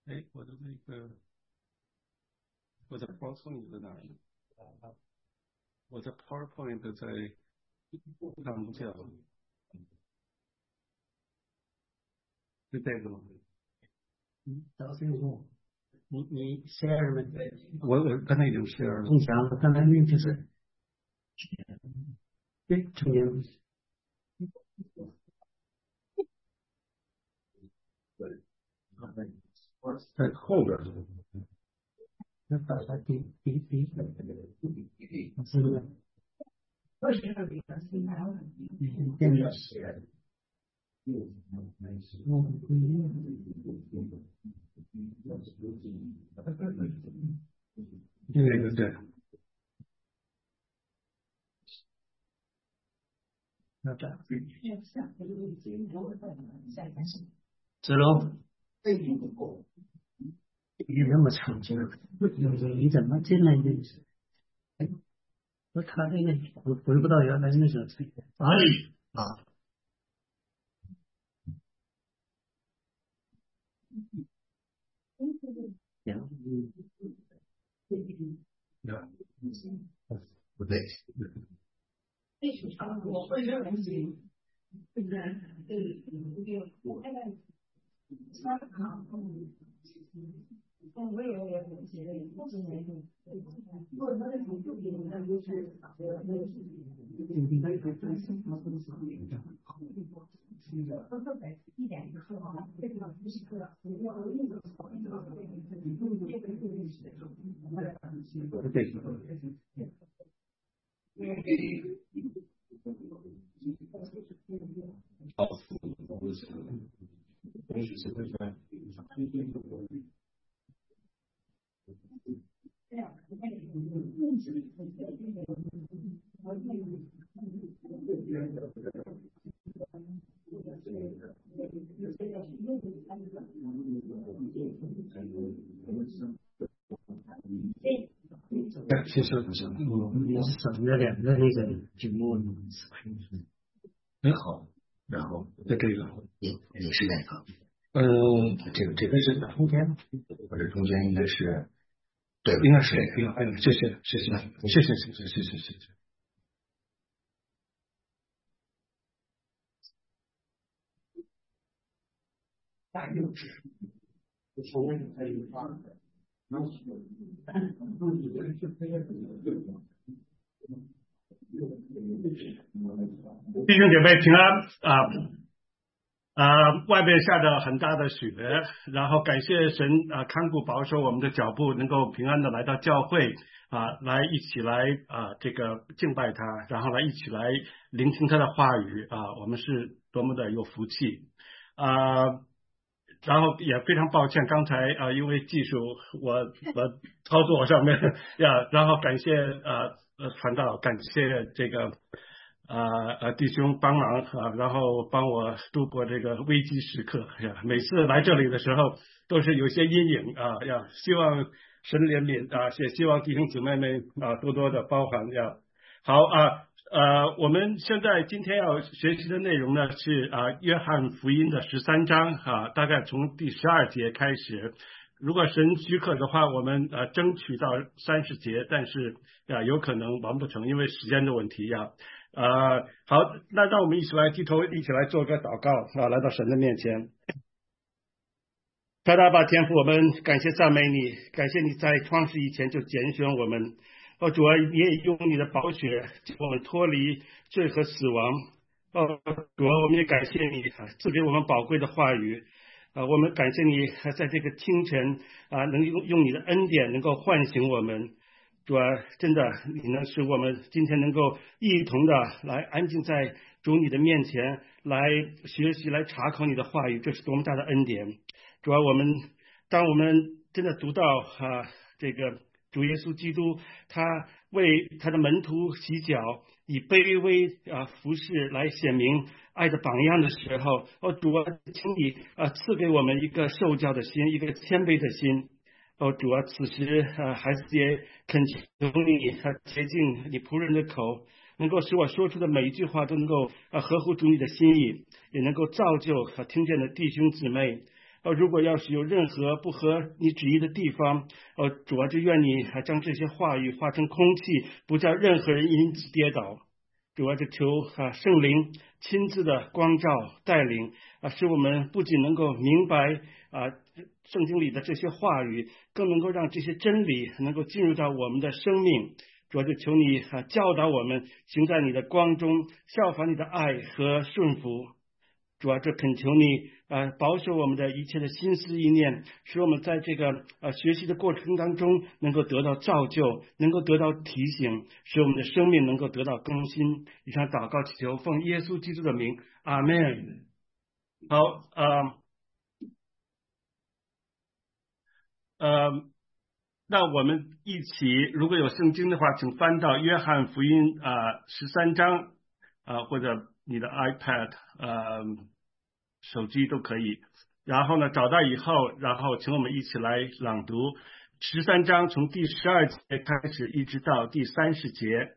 哎，我的 PowerPoint 在哪里？我的 PowerPoint 在看不见了，是这个吗？ 找这个，你 share 了没？ 我刚才已经 share 了。 共享了，刚才那就是对，中间在后边。 那把它比，是不是？电脑这个对。 那这子龙，你那么长久，你怎么进来的？说他这个回不到原来那个啊。 不对。其实你是省了两个那个屏幕， 很好。然后这个你是哪个？这个是中间， 或者中间应该是对， 应该是这个。哎，谢谢。 大幼稚，从那个可以发。 弟兄姐妹平安外面下着很大的雪，然后感谢神看顾保守我们的脚步，能够平安的来到教会来一起来这个敬拜他，然后来一起来聆听他的话语我们是多么的有福气然后也非常抱歉，刚才因为技术我操作上面然后感谢传道，感谢这个弟兄帮忙然后帮我度过这个危机时刻每次来这里的时候都是有些阴影希望神怜悯也希望弟兄姊妹们多多的包涵好我们现在今天要学习的内容呢是约翰福音的13章大概从第12节开始，如果神许可的话，我们争取到30节，但是有可能完不成，因为时间的问题好，那让我们一起来低头，一起来做个祷告来到神的面前。大把天父，我们感谢赞美你，感谢你在创世以前就拣选我们。主啊，你也用你的宝血将我们脱离罪和死亡。主啊，我们也感谢你赐给我们宝贵的话语。我们感谢你在这个清晨能用你的恩典能够唤醒我们。主啊，真的你能使我们今天能够一同的来安静在主你的面前，来学习来查考你的话语，这是多么大的恩典。主啊，当我们真的读到这个主耶稣基督他为他的门徒洗脚，以卑微服侍来显明爱的榜样的时候，主啊，请你赐给我们一个受教的心，一个谦卑的心。主啊，此时孩子也恳求你洁净你仆人的口，能够使我说出的每一句话都能够合乎主你的心意，也能够造就听见的弟兄姊妹。 如果要是有任何不合你旨意的地方，主啊，就愿你将这些话语化成空气，不叫任何人因此跌倒。主啊，就求圣灵亲自的光照带领使我们不仅能够明白圣经里的这些话语，更能够让这些真理能够进入到我们的生命。主啊，就求你教导我们行在你的光中，效法你的爱和顺服。主啊，这恳求你保守我们的一切的心思意念，使我们在这个学习的过程当中能够得到造就，能够得到提醒，使我们的生命能够得到更新。以上祷告祈求奉耶稣基督的名，阿们。好，那我们一起，如果有圣经的话，请翻到约翰福音13章或者你的 iPad 手机都可以。然后呢，找到以后，然后请我们一起来朗读13章，从第12节开始一直到第30节。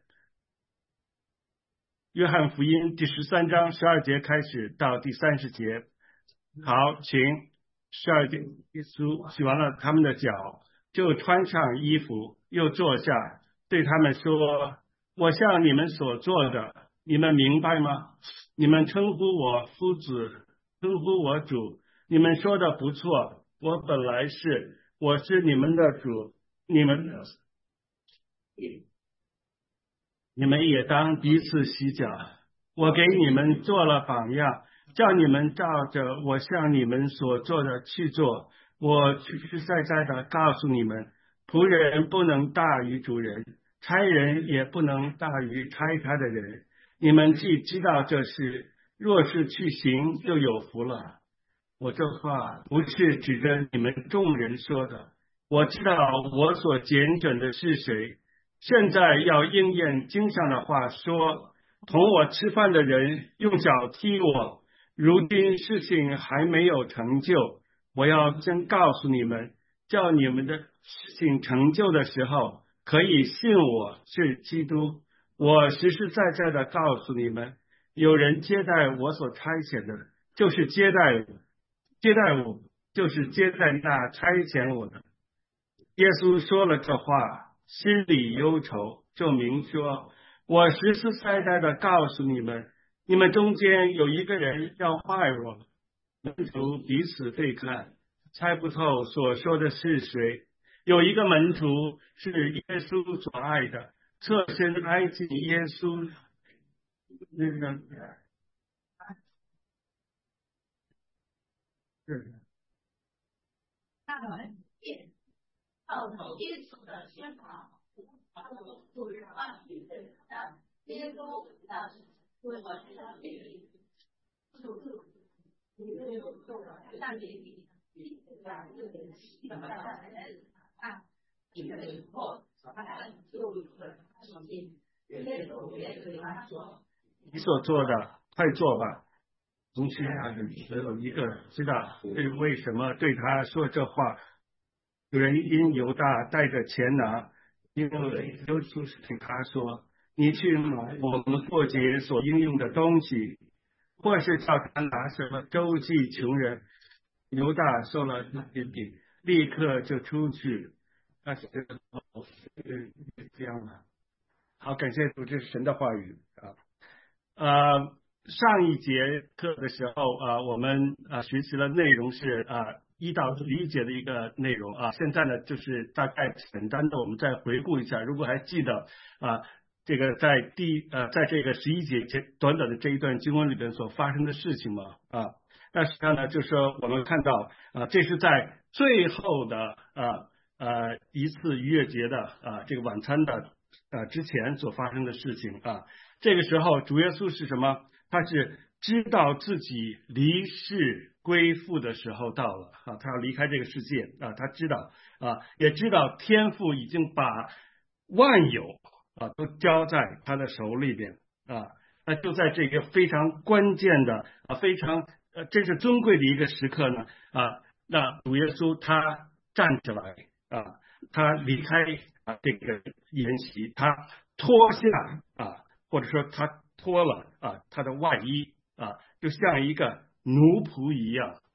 约翰福音第13章12节开始到第30节。好，请12节，耶稣洗完了他们的脚，就穿上衣服，又坐下，对他们说：我向你们所做的，你们明白吗？你们称呼我夫子，称呼我主，你们说的不错，我本来我是你们的主，你们也当彼此洗脚。我给你们做了榜样，叫你们照着我向你们所做的去做。我实实在在的告诉你们，仆人不能大于主人，差人也不能大于差他的人。你们既知道这事，若是去行，就有福了。我这话不是指着你们众人说的，我知道我所拣选的是谁。现在要应验经上的话说，同我吃饭的人用脚踢我，如今事情还没有成就，我要真告诉你们，叫你们的事情成就的时候，可以信我是基督。我实实在在的告诉你们，有人接待我所差遣的，就是接待我，就是接待那差遣我的。耶稣说了这话，心里忧愁，就明说：我实实在在的告诉你们，你们中间有一个人要害我。门徒彼此对看，猜不透所说的是谁。有一个门徒是耶稣所爱的，侧身挨近耶稣那个耶稣的宣告，主人万民的耶稣的为我知道你， 你所做的，快做吧。从其他人只有一个知道为什么对他说这话。有人因犹大带着钱囊，因为耶稣对他说：你去买我们过节所应用的东西，或是叫他拿什么周济穷人。犹大受了这饼，立刻就出去。那是这样的。好，感谢主，这是神的话语上一节课的时候我们学习了内容是1到11节的一个内容现在呢就是大概简单的我们再回顾一下，如果还记得这个在这个11节短短的这一段经文里边所发生的事情嘛那实际上呢就是说我们看到这是在最后的一次逾越节的这个晚餐的之前所发生的事情这个时候主耶稣是什么？他是知道自己离世归父的时候到了他要离开这个世界他知道也知道天父已经把万有都交在他的手里边那就在这个非常关键的非常真是尊贵的一个时刻呢那主耶稣他站起来他离开这个筵席，他脱下或者说他脱了他的外衣就像一个奴仆一样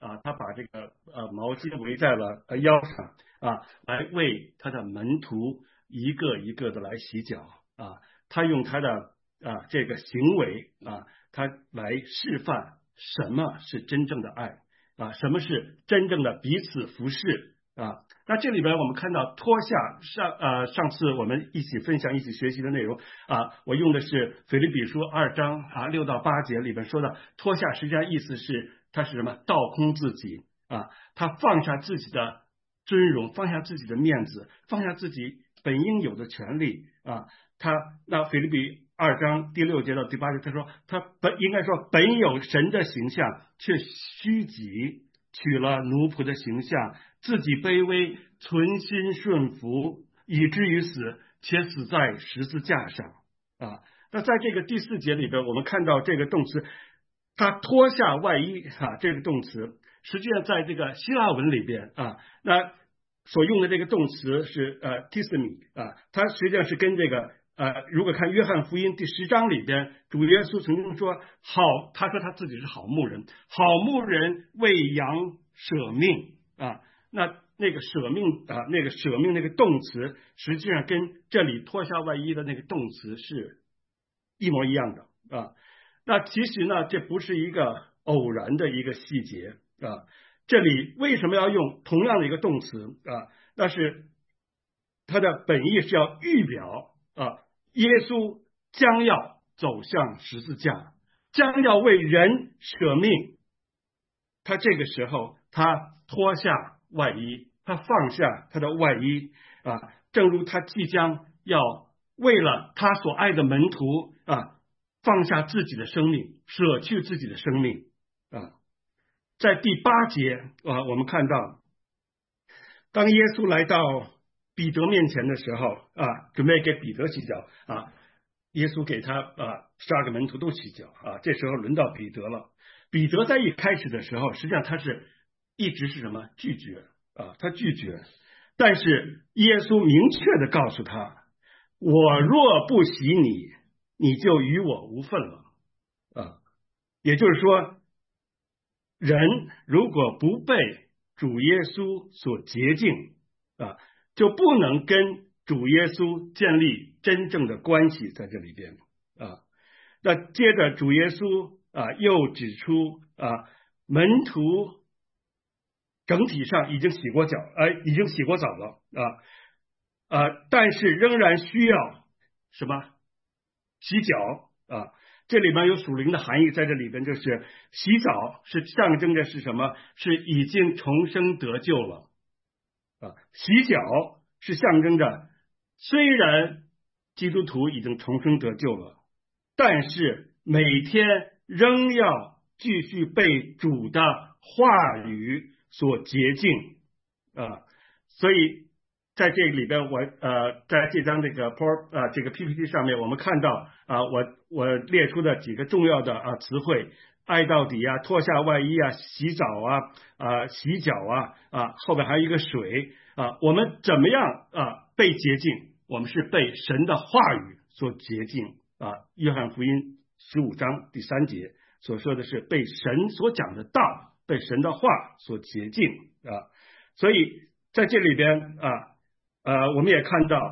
他把这个毛巾围在了腰上来为他的门徒一个一个的来洗脚他用他的这个行为他来示范什么是真正的爱什么是真正的彼此服侍那这里边我们看到脱下上次我们一起分享一起学习的内容我用的是腓立比书2章6到8节里边说的脱下，实际上意思是他是什么？倒空自己他放下自己的尊荣，放下自己的面子，放下自己本应有的权利那腓立比2章第6节到第8节他说他应该说本有神的形象，却虚己，取了奴仆的形象，自己卑微，存心顺服，以至于死，且死在十字架上那在这个第4节里边我们看到这个动词他脱下外衣这个动词实际上在这个希腊文里边那所用的这个动词是tismi它实际上是跟这个如果看约翰福音第10章里边，主耶稣曾经说他说他自己是好牧人，好牧人为羊舍命那个舍命那个动词实际上跟这里脱下外衣的那个动词是一模一样的那其实呢这不是一个偶然的一个细节这里为什么要用同样的一个动词那是它的本意是要预表耶稣将要走向十字架，将要为人舍命，他这个时候他脱下外衣，他放下他的外衣正如他即将要为了他所爱的门徒放下自己的生命，舍去自己的生命在第8节我们看到当耶稣来到彼得面前的时候准备给彼得洗脚耶稣给他12个门徒都洗脚这时候轮到彼得了。彼得在一开始的时候实际上他是一直是什么？拒绝他拒绝，但是耶稣明确的告诉他，我若不洗你，你就与我无分了也就是说人如果不被主耶稣所洁净就不能跟主耶稣建立真正的关系在这里边那接着主耶稣又指出门徒整体上已经洗过澡了但是仍然需要什么？洗脚这里面有属灵的含义在这里边，就是洗澡是象征着是什么？是已经重生得救了洗脚是象征着虽然基督徒已经重生得救了，但是每天仍要继续被主的话语所洁净所以在这个里边我在这张这个这个 PPT 上面我们看到我列出的几个重要的词汇，爱到底脱下外衣洗澡洗脚后边还有一个水我们怎么样被洁净？我们是被神的话语所洁净约翰福音15章第3节所说的是被神所讲的道，被神的话所洁净所以在这里边我们也看到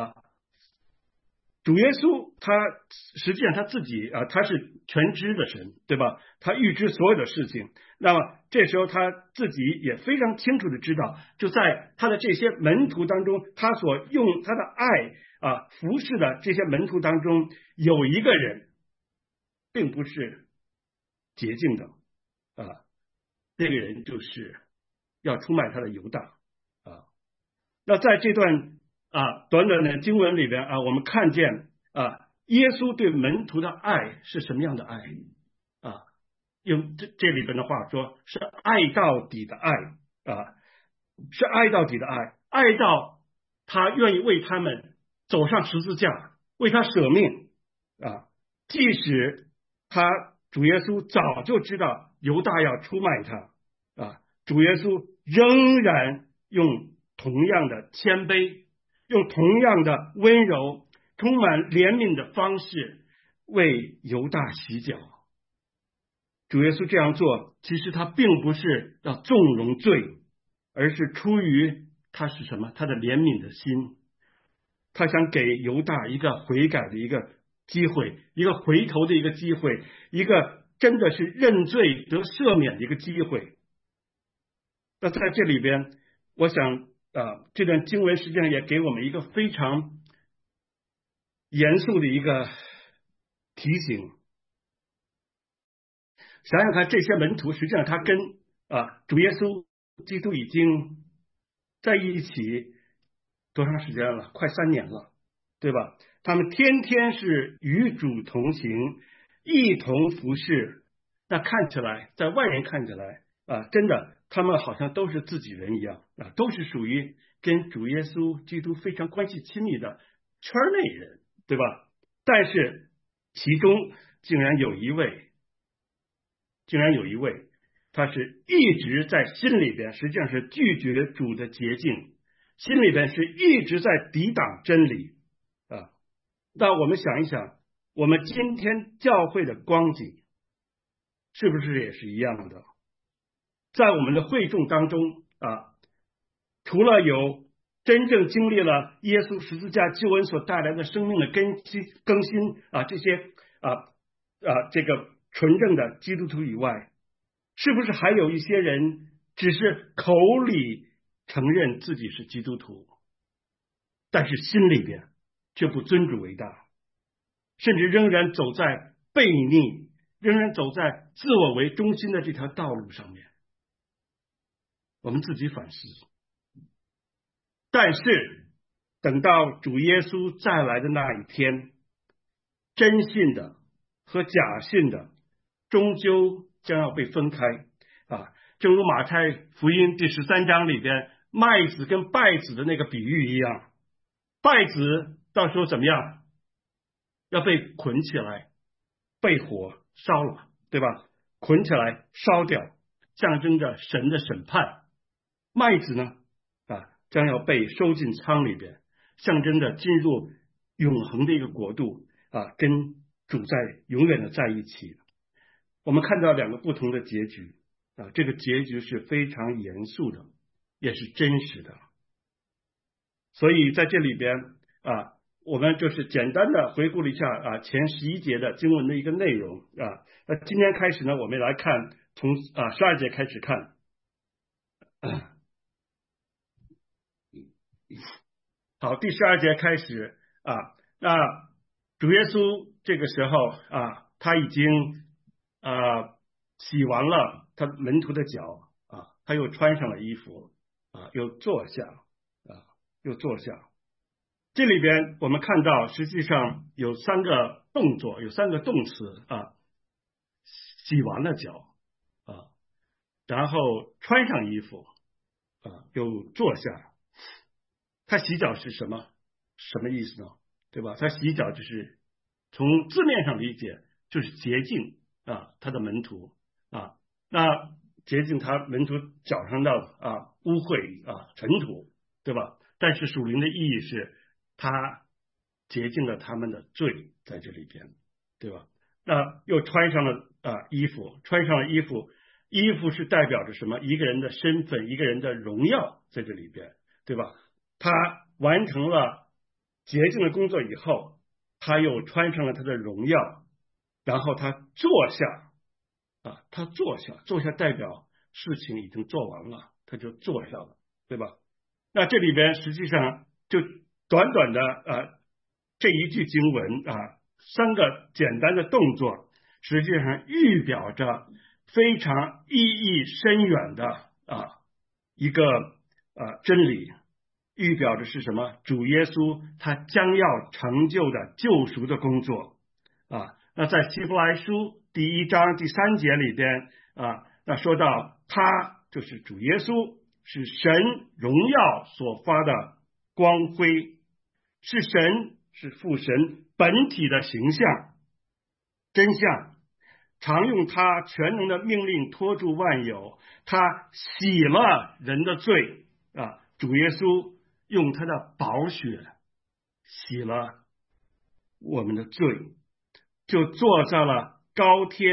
主耶稣他实际上他自己他是全知的神，对吧？他预知所有的事情，那么这时候他自己也非常清楚的知道，就在他的这些门徒当中，他所用他的爱服侍的这些门徒当中，有一个人并不是洁净的这个人就是要出卖他的犹大那在这段短短的经文里边我们看见耶稣对门徒的爱是什么样的爱用这里边的话说是爱到底的爱是爱到底的爱，爱到他愿意为他们走上十字架，为他舍命即使他主耶稣早就知道犹大要出卖他主耶稣仍然用同样的谦卑，用同样的温柔，充满怜悯的方式为犹大洗脚。 主耶稣这样做，其实他并不是要纵容罪，而是出于他是什么？他的怜悯的心，他想给犹大一个悔改的一个机会，一个回头的一个机会，一个真的是认罪得赦免的一个机会。那在这里边，我想这段经文实际上也给我们一个非常严肃的一个提醒。想想看，这些门徒实际上他跟主耶稣基督已经在一起多长时间了？快3年了，对吧？他们天天是与主同行，一同服侍。那看起来，在外人看起来真的他们好像都是自己人一样都是属于跟主耶稣基督非常关系亲密的圈内人，对吧？但是其中竟然有一位，他是一直在心里边实际上是拒绝主的洁净，心里边是一直在抵挡真理那我们想一想，我们今天教会的光景是不是也是一样的？在我们的会众当中除了有真正经历了耶稣十字架救恩所带来的生命的更新这些这个纯正的基督徒以外，是不是还有一些人只是口里承认自己是基督徒，但是心里边却不尊主为大，甚至仍然走在悖逆，仍然走在自我为中心的这条道路上面？我们自己反思。但是等到主耶稣再来的那一天，真信的和假信的终究将要被分开正如马太福音第13章里边麦子跟稗子的那个比喻一样，稗子到时候怎么样？要被捆起来，被火烧了，对吧？捆起来烧掉，象征着神的审判。麦子呢将要被收进仓里边，象征着进入永恒的一个国度跟主在永远的在一起。我们看到2个不同的结局这个结局是非常严肃的，也是真实的。所以在这里边我们就是简单的回顾了一下前11节的经文的一个内容那今天开始呢，我们来看从12节开始看好，第12节开始那主耶稣这个时候他已经洗完了他门徒的脚他又穿上了衣服又坐下这里边我们看到实际上有3个动作，有3个动词洗完了脚然后穿上衣服又坐下。他洗脚是什么意思呢？对吧？他洗脚就是从字面上理解就是洁净他的门徒那洁净他门徒脚上的污秽尘土，对吧？但是属灵的意义是他洁净了他们的罪，在这里边，对吧？那又穿上了衣服，衣服是代表着什么？一个人的身份，一个人的荣耀，在这里边，对吧？他完成了洁净的工作以后，他又穿上了他的荣耀，然后他坐下坐下代表事情已经做完了，他就坐下了，对吧？那这里边实际上就短短的这一句经文3个简单的动作，实际上预表着非常意义深远的一个真理，预表着是什么？主耶稣他将要成就的救赎的工作那在希伯来书第1章第3节里边那说到他就是主耶稣，是神荣耀所发的光辉，是神，是父神本体的形象真相，常用他全能的命令托住万有，他洗了人的罪主耶稣用他的宝血洗了我们的罪，就坐在了高天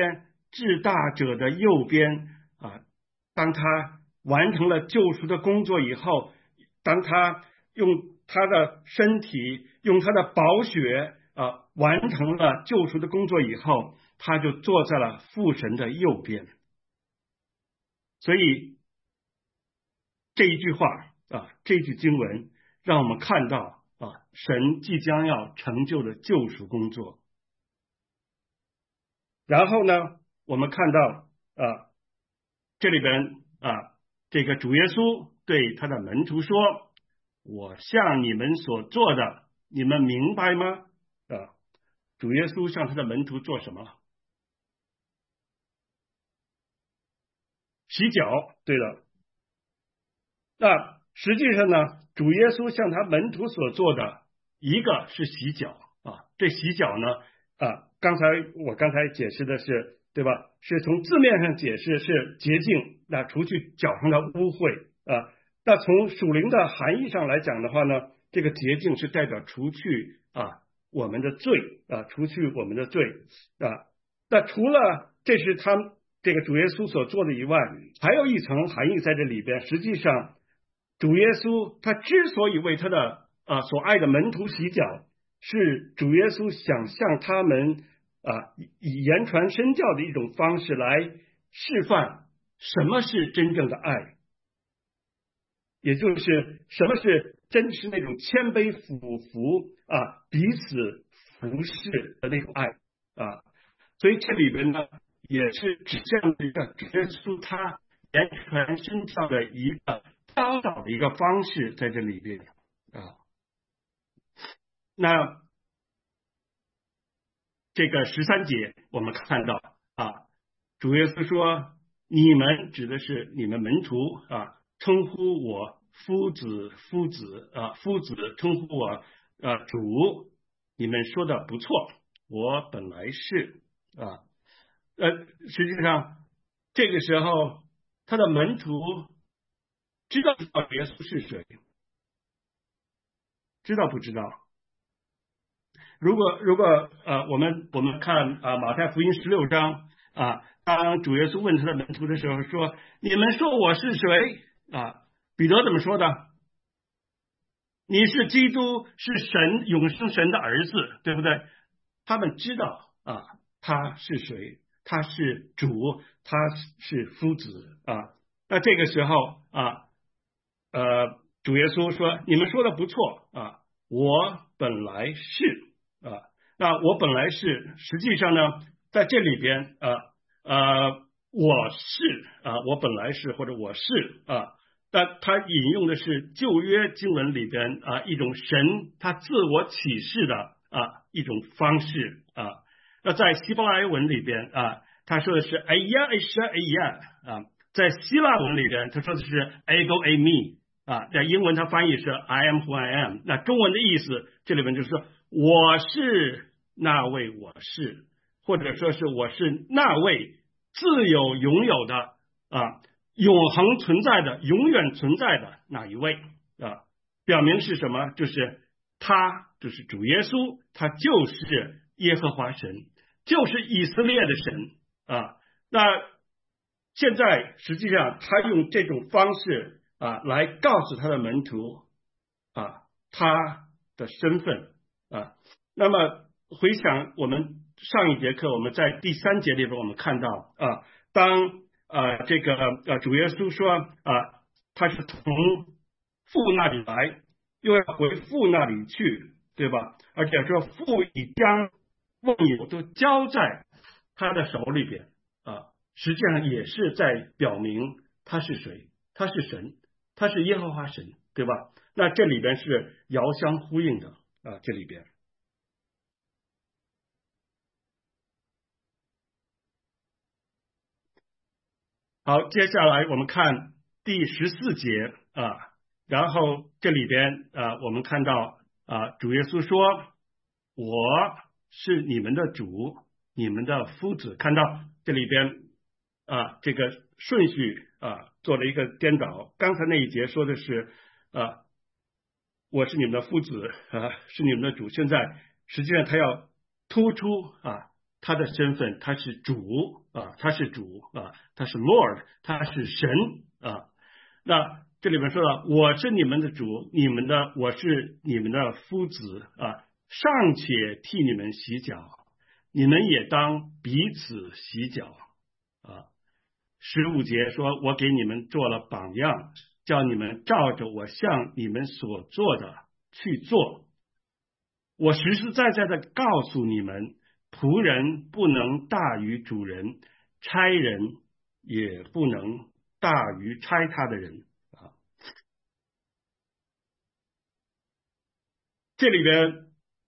至大者的右边啊。当他完成了救赎的工作以后，当他用他的身体，用他的宝血完成了救赎的工作以后，他就坐在了父神的右边。所以这一句话这句经文让我们看到神即将要成就的救赎工作。然后呢，我们看到这里边这个主耶稣对他的门徒说：“我向你们所做的，你们明白吗？”主耶稣向他的门徒做什么？洗脚。对了，那实际上呢，主耶稣向他门徒所做的一个是洗脚这洗脚呢我刚才解释的是，对吧？是从字面上解释是洁净，那除去脚上的污秽那从属灵的含义上来讲的话呢，这个洁净是代表除去我们的罪除去我们的罪那除了这是他这个主耶稣所做的以外，还有一层含义在这里边。实际上，主耶稣他之所以为他的所爱的门徒洗脚，是主耶稣想向他们以言传身教的一种方式来示范什么是真正的爱，也就是什么是真是那种谦卑俯伏彼此服侍的那种爱所以这里边呢，也是指向一个主耶稣他言传身教的一个教导的一个方式在这里边那这个13节我们看到主耶稣说：“你们指的是你们门徒称呼我夫子称呼我主，你们说的不错，我本来是实际上这个时候他的门徒知道耶稣是谁？知道不知道？如果我们看马太福音16章当主耶稣问他的门徒的时候说：“你们说我是谁？”彼得怎么说的？你是基督，是神永生神的儿子，对不对？他们知道他是谁，他是主，他是夫子那这个时候主耶稣说：“你们说的不错我本来是那我本来是，实际上呢，在这里边我是我本来是或者我是但他引用的是旧约经文里边一种神他自我启示的一种方式那在希伯来文里边他说的是哎呀哎是哎呀在希腊文里边他说的是 ego eimi在英文他翻译是 I am who I am。 那中文的意思这里边就是说我是那位我是，或者说是我是那位自有拥有的永恒存在的永远存在的那一位表明是什么？就是他就是主耶稣，他就是耶和华神，就是以色列的神那现在实际上他用这种方式来告诉他的门徒他的身份那么回想我们上一节课，我们在第3节里边我们看到当这个主耶稣说他是从父那里来，又要回父那里去，对吧？而且说父已将万有都交在他的手里边实际上也是在表明他是谁，他是神，他是耶和华神，对吧？那这里边是遥相呼应的这里边好，接下来我们看第14节然后这里边我们看到主耶稣说：“我是你们的主，你们的夫子。”看到这里边这个顺序做了一个颠倒。刚才那一节说的是我是你们的夫子是你们的主。现在实际上他要突出他的身份，他是主啊，他是主啊，他是 Lord， 他是神啊。那这里面说了，我是你们的主，我是你们的夫子啊，尚且替你们洗脚，你们也当彼此洗脚啊。15节说，我给你们做了榜样，叫你们照着我向你们所做的去做。我实实在在的告诉你们，仆人不能大于主人，差人也不能大于差他的人啊。这里边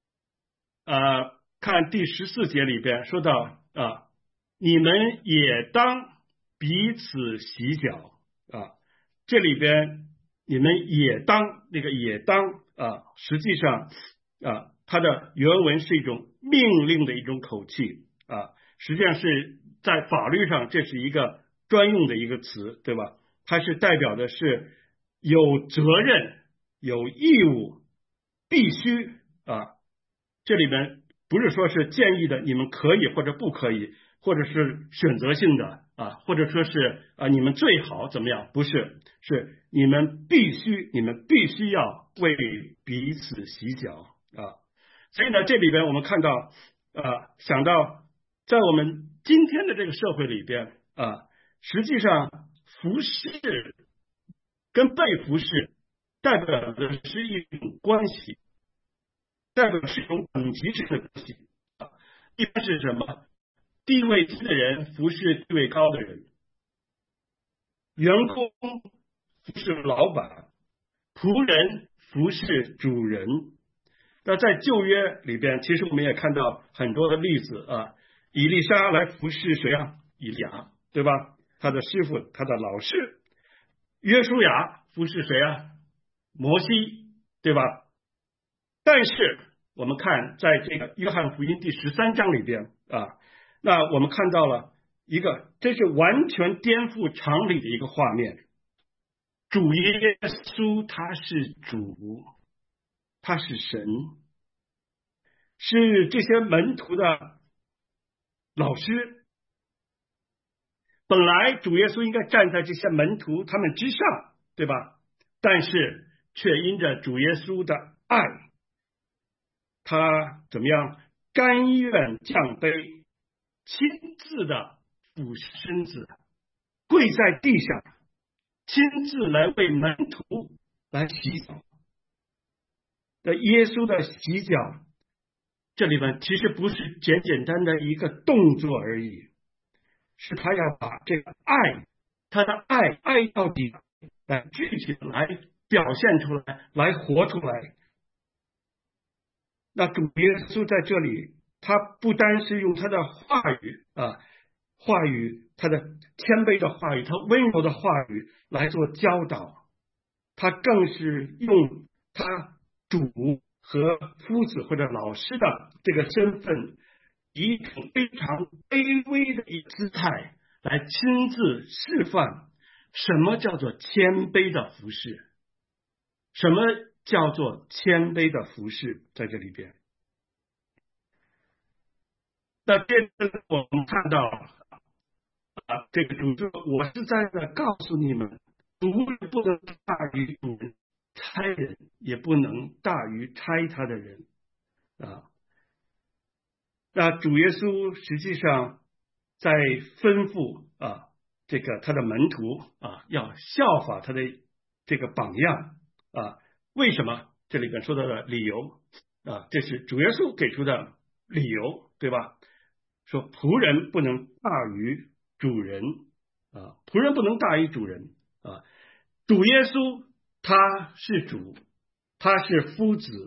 看第14节里边说到啊，你们也当彼此洗脚啊。这里边你们也当，那个也当啊，实际上它的原文是一种命令的一种口气啊，实际上是在法律上这是一个专用的一个词，对吧？它是代表的是有责任、有义务、必须啊。这里面不是说是建议的，你们可以或者不可以，或者是选择性的啊，或者说是你们最好怎么样？不是，是你们必须要为彼此洗脚啊。所以呢，这里边我们看到想到在我们今天的这个社会里边实际上服侍跟被服侍代表的是一种关系，代表是一种等级式的关系啊。一般是什么？地位低的人服侍地位高的人，员工服侍老板，仆人服侍主人。那在旧约里边，其实我们也看到很多的例子啊。以利沙来服侍谁啊？以利亚，对吧？他的师傅，他的老师。约书亚服侍谁啊？摩西，对吧？但是我们看在这个约翰福音第13章里边那我们看到了一个，这是完全颠覆常理的一个画面。主耶稣他是主，他是神，是这些门徒的老师。本来主耶稣应该站在这些门徒他们之上，对吧？但是却因着主耶稣的爱，他怎么样？甘愿降卑，亲自的俯身子，跪在地上，亲自来为门徒来洗脚。耶稣的洗脚，这里面其实不是简简单的一个动作而已，是他要把这个爱，他的爱到底来具体的来表现出来，来活出来。那主耶稣在这里，他不单是用他的话语他的谦卑的话语，他温柔的话语来做教导，他更是用他主和夫子或者老师的这个身份，以一种非常卑微的一个姿态来亲自示范什么叫做谦卑的服侍，什么叫做谦卑的服侍，在这里边。那接着我们看到这个主说，我是在告诉你们，仆人不能大于主人，差人也不能大于差他的人那主耶稣实际上在吩咐这个他的门徒要效法他的这个榜样为什么？这里边说到的理由这是主耶稣给出的理由，对吧？说仆人不能大于主人仆人不能大于主人主耶稣他是主，他是夫子，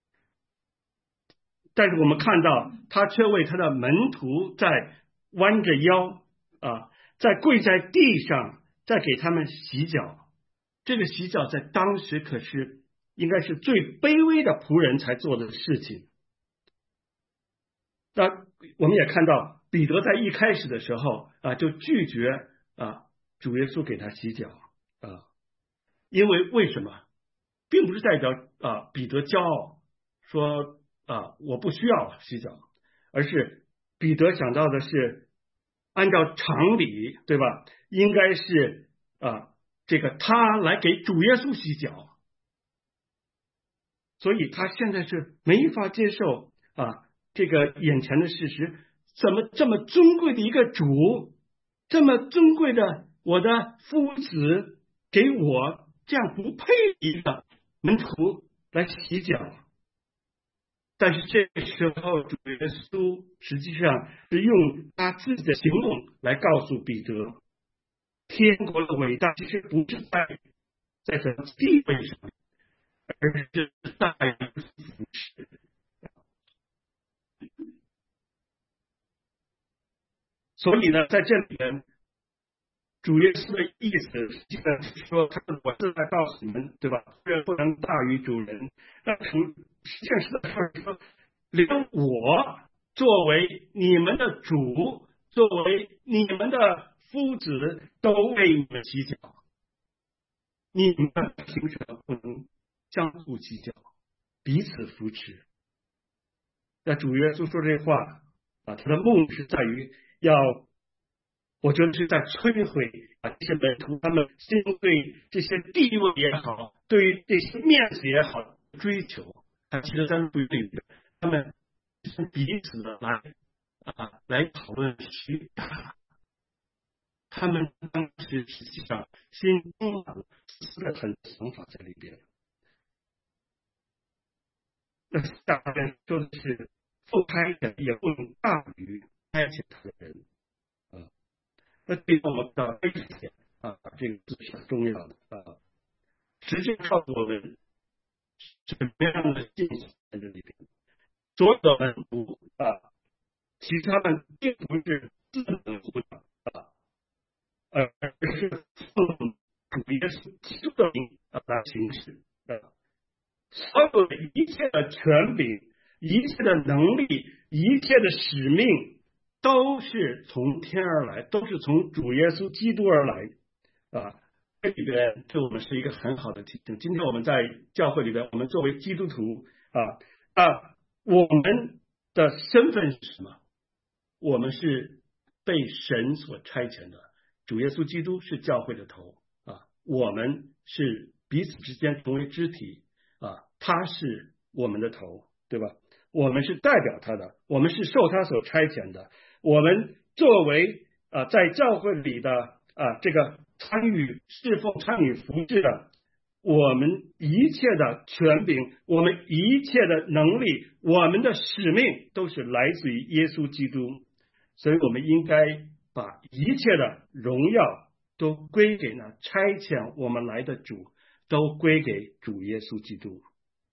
但是我们看到他却为他的门徒在弯着腰在跪在地上，在给他们洗脚。这个洗脚在当时可是应该是最卑微的仆人才做的事情。那我们也看到彼得在一开始的时候就拒绝主耶稣给他洗脚因为什么？并不是代表彼得骄傲说我不需要洗脚，而是彼得想到的是，按照常理，对吧？应该是这个他来给主耶稣洗脚，所以他现在是没法接受这个眼前的事实，怎么这么尊贵的一个主，这么尊贵的我的夫子，给我这样不配一个门徒来洗脚。但是这个时候，主耶稣实际上是用他自己的行动来告诉彼得，天国的伟大其实不是在什么地位上，而是在于服侍。所以呢，在这里面，主耶稣的意思实际上是说，我是在告诉你们，对吧？人不能大于主人。那现实的事说，连我作为你们的主，作为你们的夫子，都为你们洗脚。你们凭什么不能相互洗脚，彼此扶持？那主耶稣说这话他的目的是在于我觉得是在摧毁这些门徒，他们心对这些地位也好，对于这些面子也好追求，其实咱不对的，他们是彼此的来讨论许他们当时实际上心中思了很多想法在里边。那下面说的是父差遣也不能大于差遣他的人。那对我们的危险这个字是很重要的实际告诉我们什么样的信息在这里边。所有的门徒其实他们并不是自本乎的而是奉主耶稣基督的名来行事所有的一切的权柄、一切的能力、一切的使命，都是从天而来，都是从主耶稣基督而来这里边对我们是一个很好的提醒。今天我们在教会里边，我们作为基督徒我们的身份是什么？我们是被神所差遣的，主耶稣基督是教会的头我们是彼此之间成为肢体他是我们的头，对吧？我们是代表他的，我们是受他所差遣的。我们作为在教会里的这个参与侍奉、参与服侍的，我们一切的权柄，我们一切的能力，我们的使命都是来自于耶稣基督。所以我们应该把一切的荣耀都归给那差遣我们来的主，都归给主耶稣基督。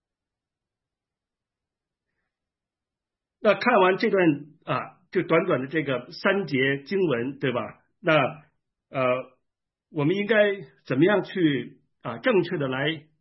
那看完这段就短短的这个3节经文，对吧？那我们应该怎么样去正确的来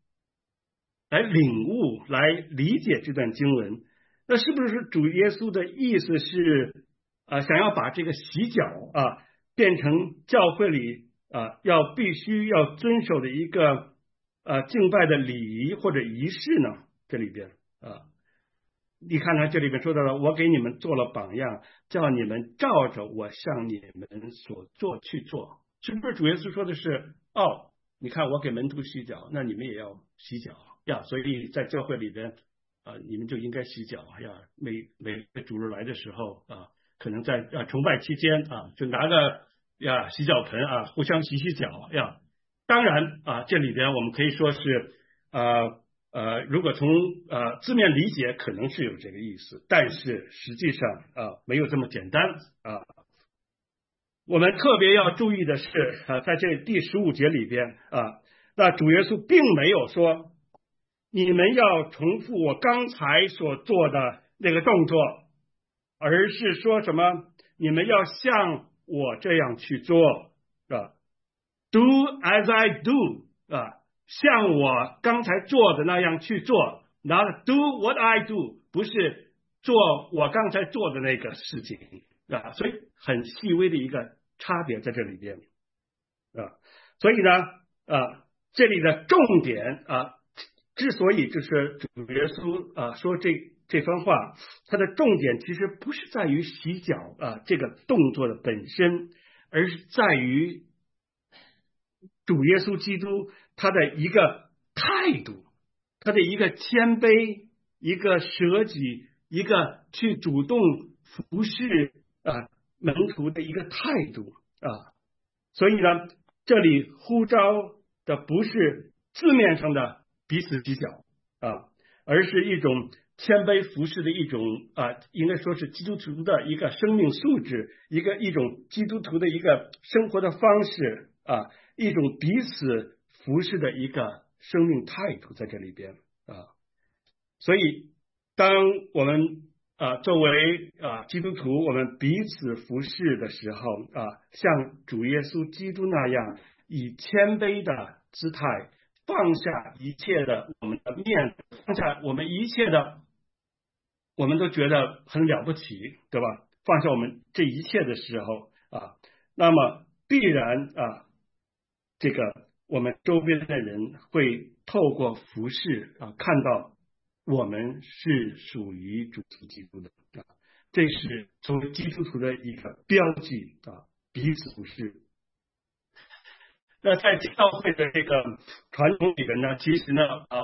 领悟、来理解这段经文？那是不是主耶稣的意思是想要把这个洗脚变成教会里必须要遵守的一个敬拜的礼仪或者仪式呢？这里边你看他这里面说到了，我给你们做了榜样，叫你们照着我向你们所做去做。是不是主耶稣说的是你看我给门徒洗脚，那你们也要洗脚所以在教会里边你们就应该洗脚每个主日来的时候可能在崇拜期间就拿个洗脚盆互相洗脚当然这里边我们可以说是如果从字面理解可能是有这个意思，但是实际上没有这么简单我们特别要注意的是在这第15节里边那主耶稣并没有说你们要重复我刚才所做的那个动作，而是说什么你们要像我这样去做Do as I do像我刚才做的那样去做，然后 do what I do 不是做我刚才做的那个事情所以很细微的一个差别在这里边所以呢这里的重点之所以就是主耶稣说这番话，它的重点其实不是在于洗脚这个动作的本身，而是在于主耶稣基督他的一个态度，他的一个谦卑，一个舍己，一个去主动服侍门徒的一个态度所以呢，这里呼召的不是字面上的彼此洗脚而是一种谦卑服侍的一种应该说是基督徒的一个生命素质，一种基督徒的一个生活的方式一种彼此服侍的一个生命态度在这里边所以当我们作为基督徒，我们彼此服侍的时候像主耶稣基督那样，以谦卑的姿态放下一切的我们的面子，放下我们一切的我们都觉得很了不起，对吧？放下我们这一切的时候那么必然这个我们周边的人会透过服侍看到我们是属于主基督的这是作为基督徒的一个标记彼此服侍。那在教会的这个传统里边呢，其实呢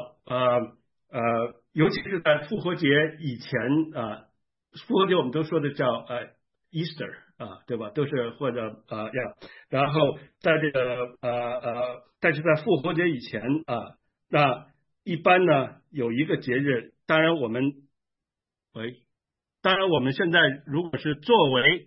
尤其是在复活节以前复活节我们都说的叫Easter对吧？都是或者然后在这个但是在复活节以前那一般呢有一个节日，当然我们现在如果是作为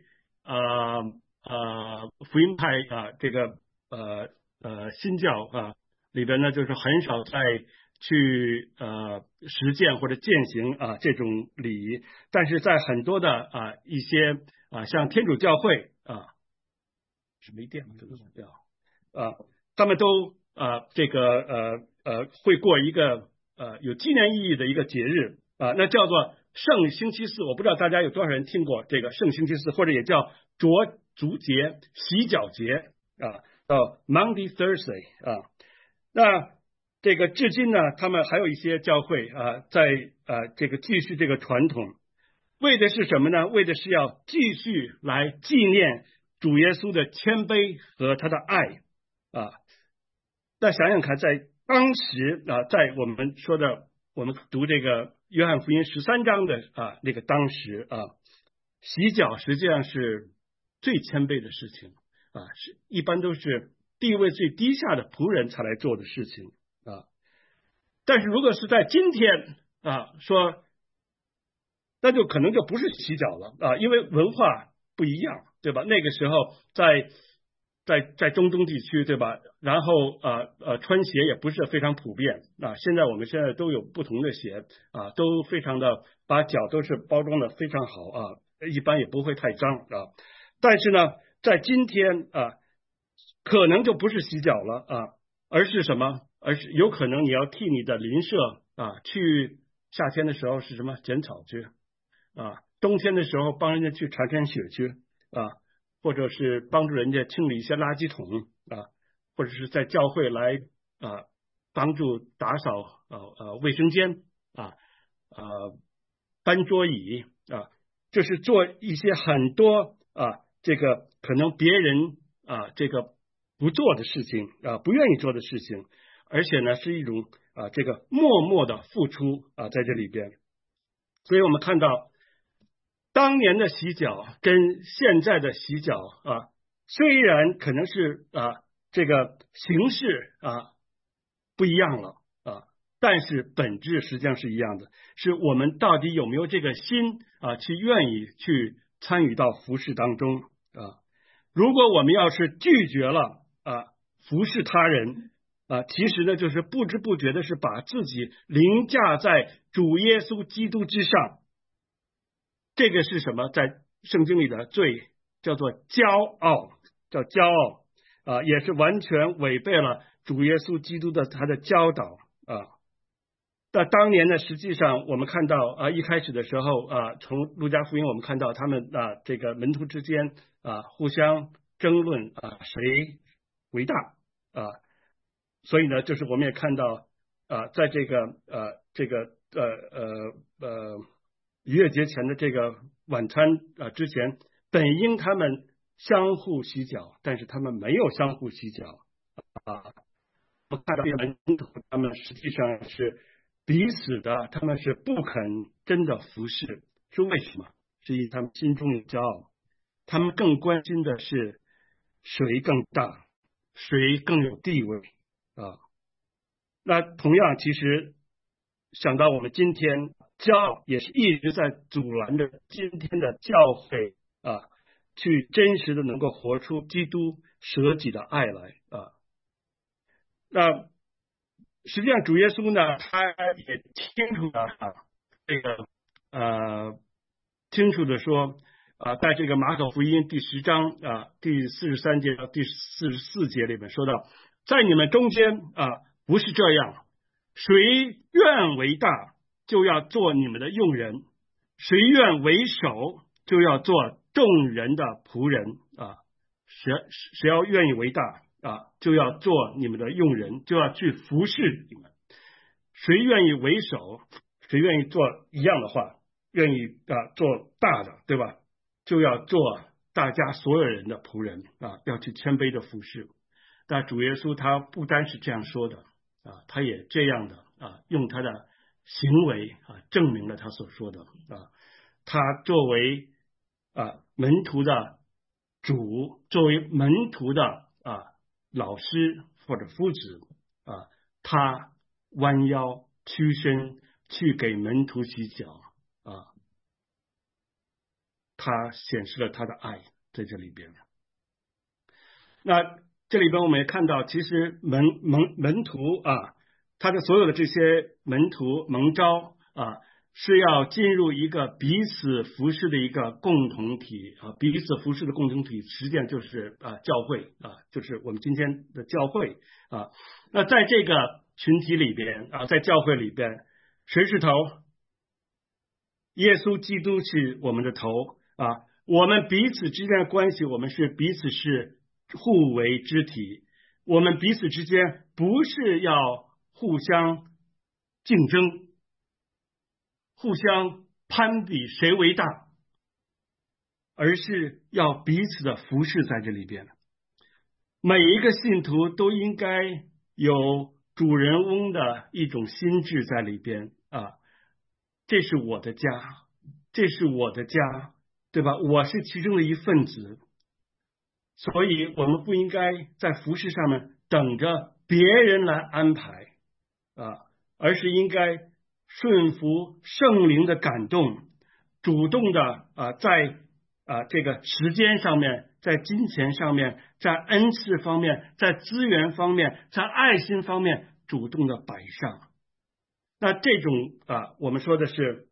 福音派这个新教里边呢，就是很少再去实践或者践行这种礼仪，但是在很多的一些像天主教会是没电吗？这都是他们都这个会过一个有纪念意义的一个节日那叫做圣星期四。我不知道大家有多少人听过这个圣星期四，或者也叫着足节、洗脚节叫 Monday Thursday 那这个至今呢，他们还有一些教会在这个继续这个传统，为的是什么呢？为的是要继续来纪念主耶稣的谦卑和他的爱那想想看，在当时在我们说的我们读这个约翰福音13章的那个当时洗脚实际上是最谦卑的事情是一般都是地位最低下的仆人才来做的事情但是如果是在今天说，那就可能就不是洗脚了因为文化不一样，对吧？那个时候在中东地区，对吧？然后穿鞋也不是非常普遍现在我们现在都有不同的鞋都非常的把脚都是包装的非常好一般也不会太脏但是呢，在今天可能就不是洗脚了而是什么？而是有可能你要替你的邻舍去夏天的时候是什么剪草去冬天的时候帮人家去铲雪去或者是帮助人家清理一些垃圾桶或者是在教会来帮助打扫卫生间搬桌椅就是做一些很多这个可能别人这个不做的事情不愿意做的事情，而且呢是一种这个默默的付出在这里边。所以我们看到当年的洗脚跟现在的洗脚虽然可能是这个形式不一样了但是本质实际上是一样的，是我们到底有没有这个心去愿意去参与到服侍当中如果我们要是拒绝了服侍他人其实呢就是不知不觉的是把自己凌驾在主耶稣基督之上。这个是什么？在圣经里的罪叫做骄傲，叫骄傲也是完全违背了主耶稣基督的他的教导那当年呢，实际上我们看到一开始的时候从路加福音我们看到他们这个门徒之间互相争论谁为大所以呢就是我们也看到在这个逾越节前的这个晚餐之前，本应他们相互洗脚，但是他们没有相互洗脚我看到门徒他们实际上是彼此的，他们是不肯真的服侍，是为什么？是因为他们心中有骄傲，他们更关心的是谁更大，谁更有地位那同样，其实想到我们今天，骄傲也是一直在阻拦着今天的教会去真实的能够活出基督舍己的爱来那实际上主耶稣呢，他也清楚的这个清楚的说在这个马可福音第10章第43节到第44节里面说到，在你们中间不是这样，谁愿为大，就要做你们的用人；谁愿为首，就要做众人的仆人谁要愿意为大就要做你们的用人，就要去服侍你们。谁愿意为首，谁愿意做一样的话，愿意做大的，对吧？就要做大家所有人的仆人要去谦卑的服侍。但主耶稣他不单是这样说的他也这样的用他的行为证明了他所说的他作为门徒的主，作为门徒的老师或者夫子他弯腰屈身去给门徒洗脚他显示了他的爱在这里边。那这里边我们也看到，其实门徒他的所有的这些门徒蒙召是要进入一个彼此服侍的一个共同体彼此服侍的共同体实际上就是教会就是我们今天的教会那在这个群体里边在教会里边，谁是头？耶稣基督是我们的头我们彼此之间的关系，我们是彼此是互为肢体，我们彼此之间不是要互相竞争，互相攀比谁为大，而是要彼此的服侍在这里边。每一个信徒都应该有主人翁的一种心智在里边这是我的家，这是我的家，对吧？我是其中的一份子，所以我们不应该在服侍上面等着别人来安排而是应该顺服圣灵的感动，主动的在这个时间上面，在金钱上面，在恩赐方面，在资源方面，在爱心方面主动的摆上。那这种我们说的是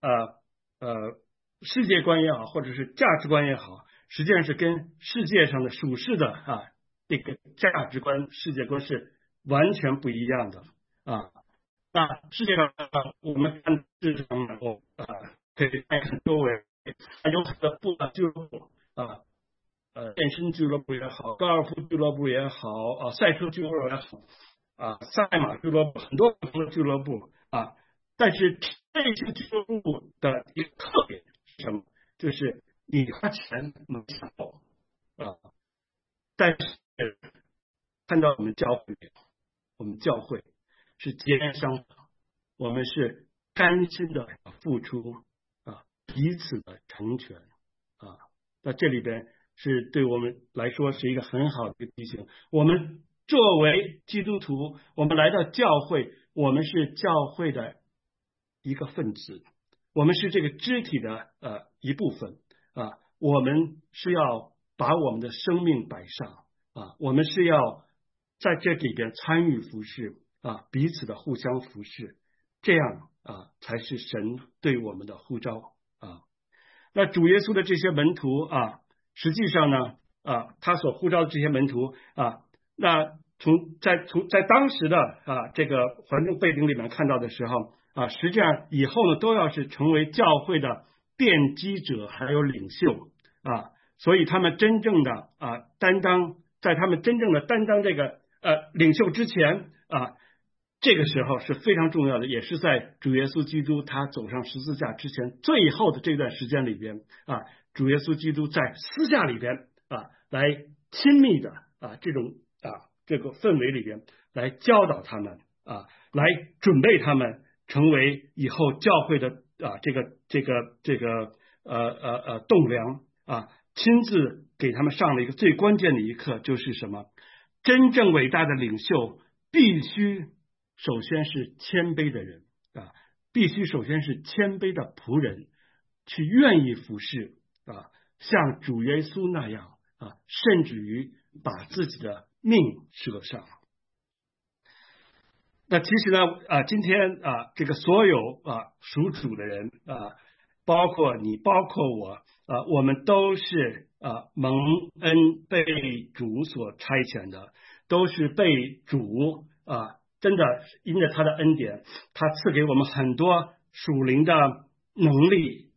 世界观也好，或者是价值观也好，实际上是跟世界上的属世的这个价值观世界观是完全不一样的那世界上我们看市场可以看很多位有很多不俱乐部健身俱乐部也好，高尔夫俱乐部也好赛车俱乐部也好赛马俱乐部，很多不同的俱乐部但是这些俱乐部的一个特点是什么？就是你花钱能享受但是看到我们教会是截然相反，我们是甘心的付出彼此的成全那这里边是对我们来说是一个很好的一个提醒。我们作为基督徒，我们来到教会，我们是教会的一个分子，我们是这个肢体的一部分我们是要把我们的生命摆上我们是要在这里边参与服侍彼此的互相服侍，这样才是神对我们的呼召那主耶稣的这些门徒实际上呢他所呼召的这些门徒那在当时的这个环境背景里面看到的时候实际上以后呢都要是成为教会的奠基者还有领袖所以他们真正的担当，在他们真正的担当这个领袖之前这个时候是非常重要的，也是在主耶稣基督他走上十字架之前最后的这段时间里边啊，主耶稣基督在私下里边啊，来亲密的啊这种这个氛围里边来教导他们啊，来准备他们成为以后教会的这个栋梁啊，亲自给他们上了一个最关键的一课，就是什么？真正伟大的领袖必须首先是谦卑的人啊，必须首先是谦卑的仆人，去愿意服侍啊，像主耶稣那样啊，甚至于把自己的命舍上。那其实呢今天这个所有属主的人包括你，包括我我们都是蒙恩被主所差遣的，都是被主真的因着他的恩典，他赐给我们很多属灵的能力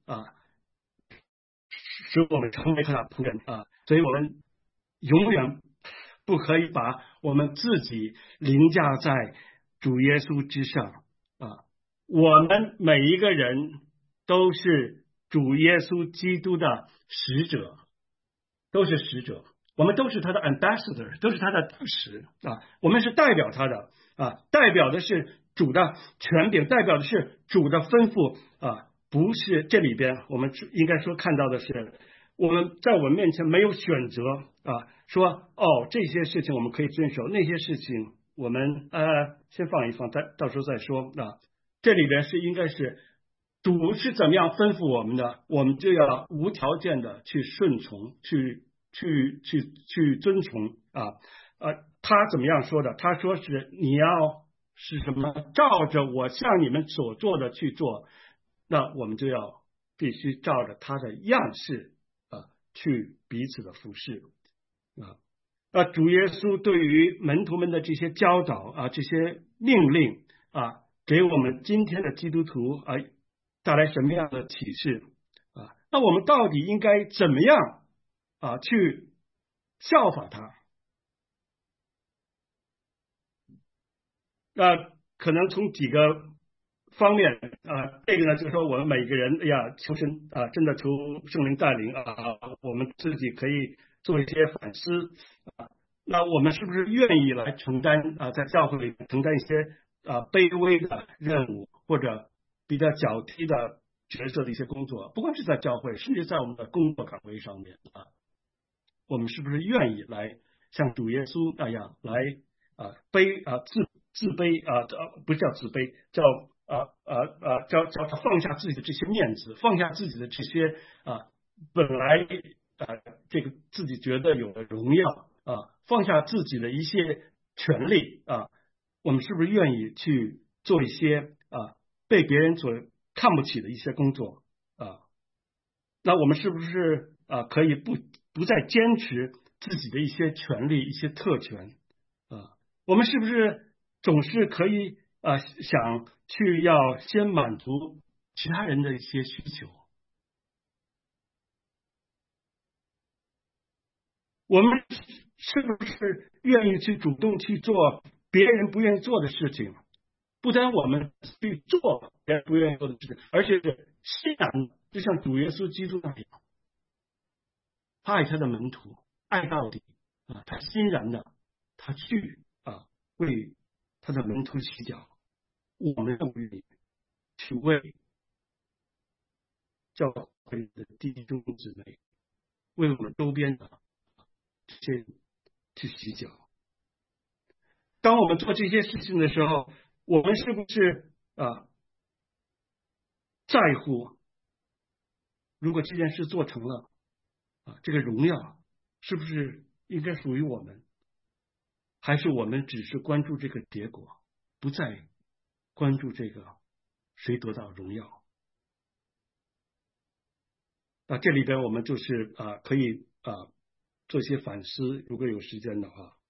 使我们成为他的仆人所以我们永远不可以把我们自己凌驾在主耶稣之上我们每一个人都是主耶稣基督的使者，都是使者，我们都是他的 ambassador， 都是他的大使我们是代表他的代表的是主的权柄，代表的是主的吩咐不是这里边我们应该说看到的是我们在我们面前没有选择说这些事情我们可以遵守，那些事情我们先放一放，到时候再说这里边是应该是主是怎么样吩咐我们的，我们就要无条件的去顺从，去遵从他怎么样说的？他说是你要是什么照着我向你们所做的去做，那我们就要必须照着他的样式去彼此的服侍主耶稣对于门徒们的这些教导这些命令给我们今天的基督徒带来什么样的启示那我们到底应该怎么样去效法他可能从几个方面这个呢就是说我们每个人求神真的求圣灵带领我们自己可以做一些反思那我们是不是愿意来承担在教会里承担一些卑微的任务或者比较脚踢的角色的一些工作，不光是在教会，甚至在我们的工作岗位上面我们是不是愿意来像主耶稣那样来自卑不是叫自卑，叫放下自己的这些面子，放下自己的这些本来这个自己觉得有的荣耀放下自己的一些权利我们是不是愿意去做一些被别人所看不起的一些工作那我们是不是可以不再坚持自己的一些权利一些特权我们是不是总是可以想去要先满足其他人的一些需求？我们是不是愿意去主动去做别人不愿意做的事情？不单我们去做别人不愿意做的事情，而且是欣然的，就像主耶稣基督那样，他爱他的门徒，爱到底他欣然的，他去为他的门徒洗脚。我们愿意去为教会的弟兄姊妹，为我们周边的去洗脚。当我们做这些事情的时候，我们是不是在乎如果这件事做成了这个荣耀是不是应该属于我们，还是我们只是关注这个结果，不再关注这个谁得到荣耀这里边我们就是可以做一些反思，如果有时间的话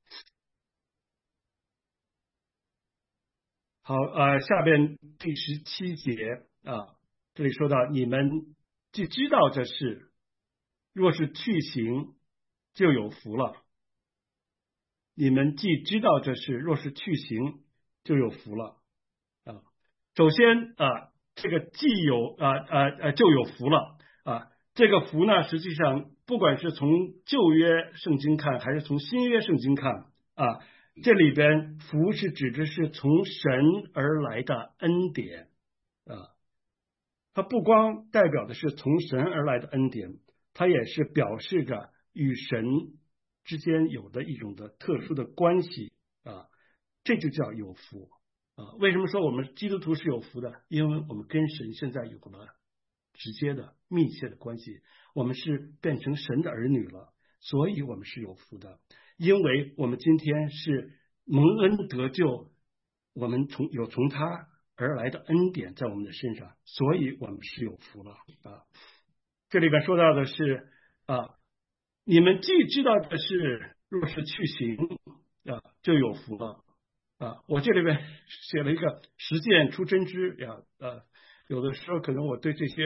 好下边第17节这里说到你们既知道这事，若是去行就有福了。你们既知道这事，若是去行就有福了啊。首先这个既有就有福了啊。这个福呢，实际上不管是从旧约圣经看，还是从新约圣经看啊，这里边福是指的是从神而来的恩典啊。它不光代表的是从神而来的恩典，它也是表示着与神之间有的一种的特殊的关系啊，这就叫有福啊。为什么说我们基督徒是有福的？因为我们跟神现在有了直接的密切的关系，我们是变成神的儿女了，所以我们是有福的。因为我们今天是蒙恩得救，我们从他而来的恩典在我们的身上，所以我们是有福了啊。这里边说到的是你们既知道的是，若是去行就有福了啊。我这里边写了一个实践出真知有的时候可能我对这些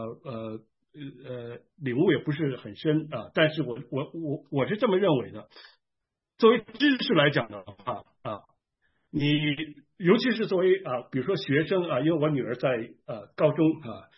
领悟也不是很深啊，但是我是这么认为的。作为知识来讲的话你尤其是作为比如说学生因为我女儿在高中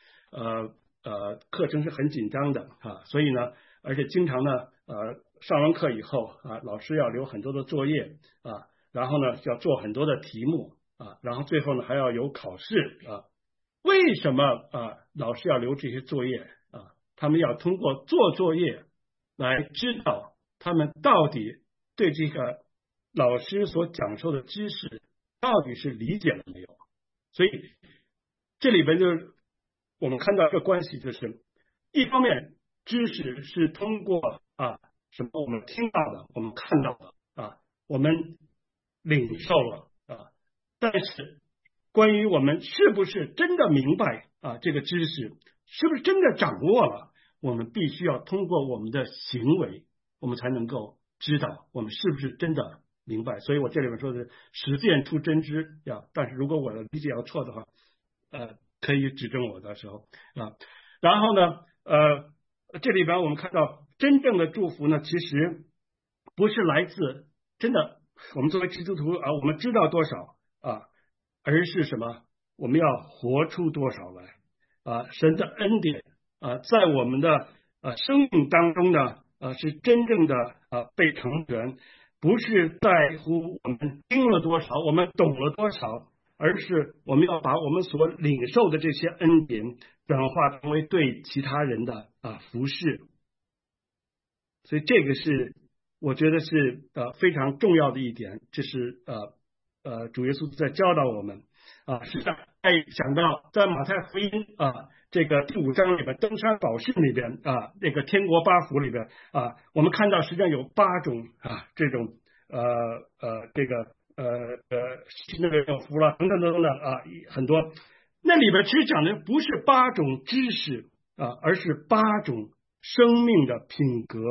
课程是很紧张的所以呢，而且经常呢上完课以后老师要留很多的作业然后呢要做很多的题目然后最后呢还要有考试为什么老师要留这些作业他们要通过做作业来知道他们到底对这个老师所讲授的知识到底是理解了没有。所以这里边就是我们看到一个关系，就是一方面知识是通过什么我们听到的，我们看到的我们领受了但是关于我们是不是真的明白这个知识，是不是真的掌握了，我们必须要通过我们的行为，我们才能够知道我们是不是真的明白。所以我这里面说的实践出真知但是如果我的理解要错的话可以指正我的时候然后呢这里边我们看到真正的祝福呢，其实不是来自真的我们作为基督徒我们知道多少而是什么？我们要活出多少来神的恩典在我们的生命当中呢是真正的被成全，不是在乎我们听了多少，我们懂了多少，而是我们要把我们所领受的这些恩典转化成为对其他人的服事。所以这个是我觉得是非常重要的一点，这是主耶稣在教导我们实际上想到在马太福音这个第5章里边登山宝训里边那个天国八福里边我们看到实际上有8种这种这个那个有福了等等等等很多。那里边其实讲的不是8种知识而是8种生命的品格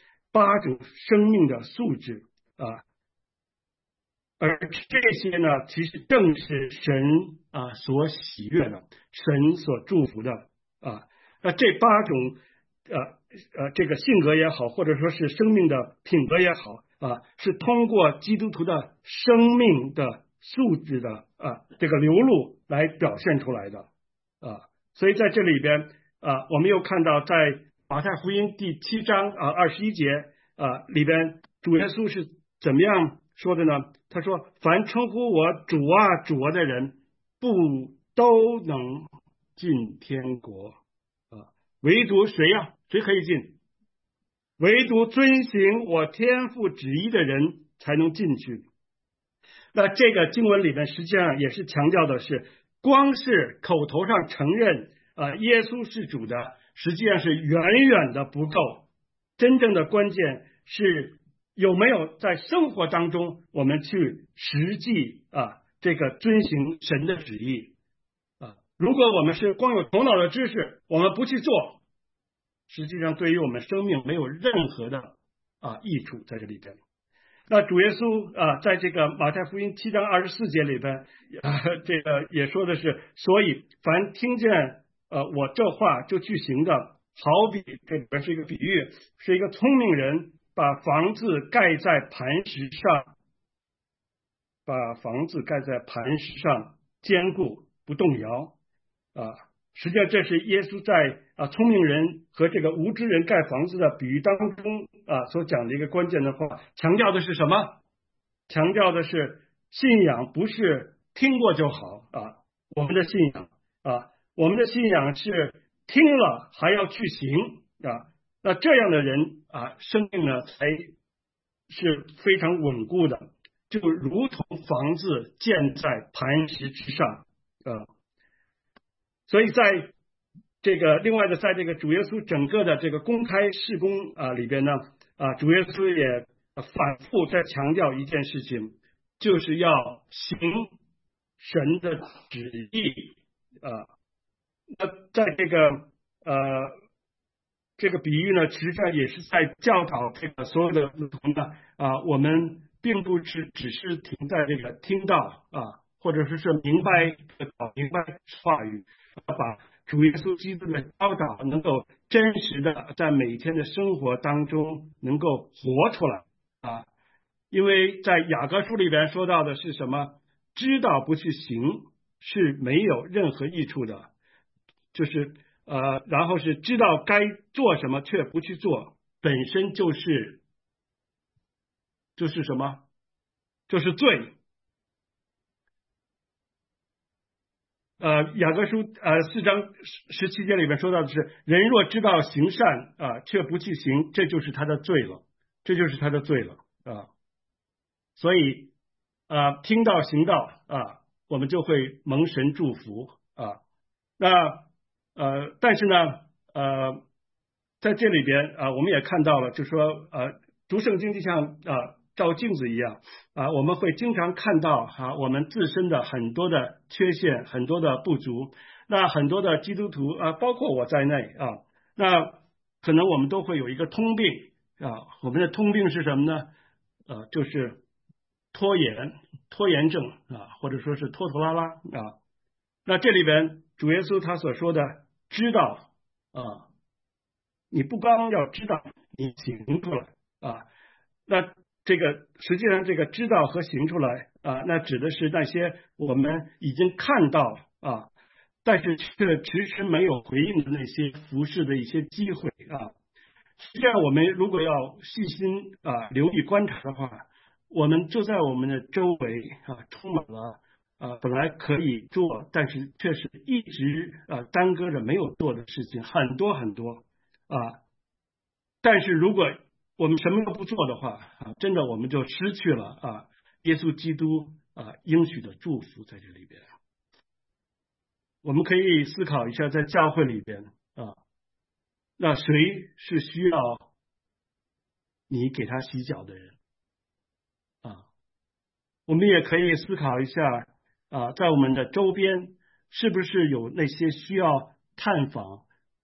，8种生命的素质而这些呢，其实正是神所喜悦的，神所祝福的那这8种这个性格也好，或者说是生命的品格也好是通过基督徒的生命的素质的这个流露来表现出来的所以在这里边我们又看到在马太福音第7章21节里边主耶稣是怎么样说的呢？他说凡称呼我主主的人不都能进天国唯独谁谁可以进？唯独遵行我天父旨意的人才能进去。那这个经文里面实际上也是强调的是，光是口头上承认耶稣是主的，实际上是远远的不够。真正的关键是有没有在生活当中我们去实际这个遵行神的旨意如果我们是光有头脑的知识，我们不去做，实际上对于我们生命没有任何的益处在这里边。那主耶稣在这个马太福音7章24节里边这个也说的是，所以凡听见我这话就去行的，好比这里边是一个比喻，是一个聪明人把房子盖在磐石上， 把房子盖在磐石上，坚固不动摇实际上这是耶稣在聪明人和这个无知人盖房子的比喻当中所讲的一个关键的话，强调的是什么？强调的是信仰不是听过就好我们的信仰我们的信仰是听了还要去行那这样的人生命呢才是非常稳固的，就如同房子建在磐石之上所以在这个另外的，在这个主耶稣整个的这个公开事工里边呢主耶稣也反复在强调一件事情，就是要行神的旨意那在这个比喻呢，实际上也是在教导这个所有的不同的我们并不是只是停在这个听到或者是明白话语，把主耶稣基督的教导能够真实的在每一天的生活当中能够活出来因为在雅各书里边说到的是什么？知道不去行是没有任何益处的，就是然后是知道该做什么却不去做，本身就是什么？就是罪。雅各书4章17节里面说到的是，人若知道行善却不去行，这就是他的罪了，所以听到行道我们就会蒙神祝福但是呢在这里边我们也看到了，就是说读圣经就像照镜子一样我们会经常看到我们自身的很多的缺陷，很多的不足。那很多的基督徒包括我在内那可能我们都会有一个通病我们的通病是什么呢？就是拖延症或者说是拖拖拉拉那这里边主耶稣他所说的知道你不光要知道，你行出来那这个实际上这个知道和行出来那指的是那些我们已经看到但是却迟迟没有回应的那些服事的一些机会实际上我们如果要细心留意观察的话，我们就在我们的周围充满了本来可以做，但是却是一直耽搁着没有做的事情，很多很多但是如果我们什么都不做的话真的我们就失去了耶稣基督应许的祝福在这里边。我们可以思考一下，在教会里边那谁是需要你给他洗脚的人我们也可以思考一下在我们的周边是不是有那些需要探访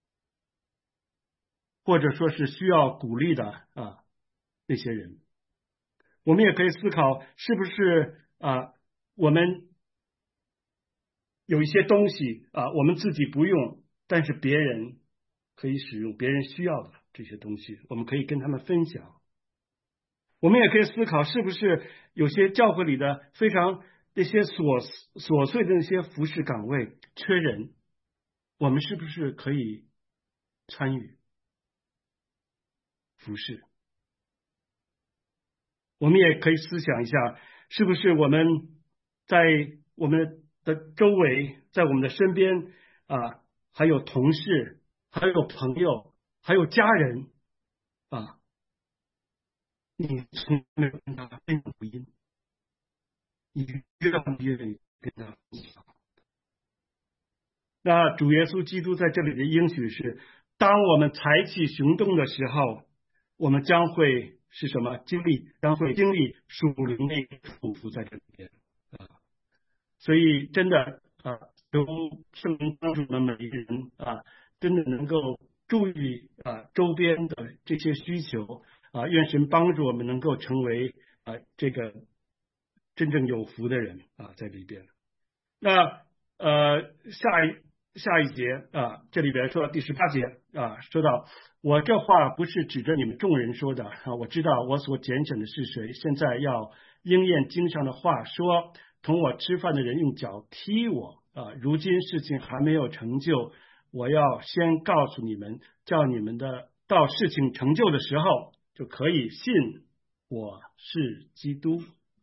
或者说是需要鼓励的那些人。我们也可以思考是不是我们有一些东西我们自己不用，但是别人可以使用，别人需要的这些东西我们可以跟他们分享。我们也可以思考是不是有些教会里的非常那些琐碎的那些服事岗位缺人，我们是不是可以参与服事。我们也可以思想一下，是不是我们在我们的周围，在我们的身边还有同事，还有朋友，还有家人你从没有跟他分享福音，你愿不愿意跟他分享？那主耶稣基督在这里的应许是，当我们采取行动的时候，我们将会是什么？将会经历属灵的祝福在这里边所以真的求圣灵帮助我们每一个人真的能够注意周边的这些需求愿神帮助我们能够成为这个真正有福的人在里边。那下一节这里边说到第18节说到，我这话不是指着你们众人说的我知道我所拣选的是谁，现在要应验经上的话说，同我吃饭的人用脚踢我如今事情还没有成就，我要先告诉你们，叫你们的到事情成就的时候就可以信我是基督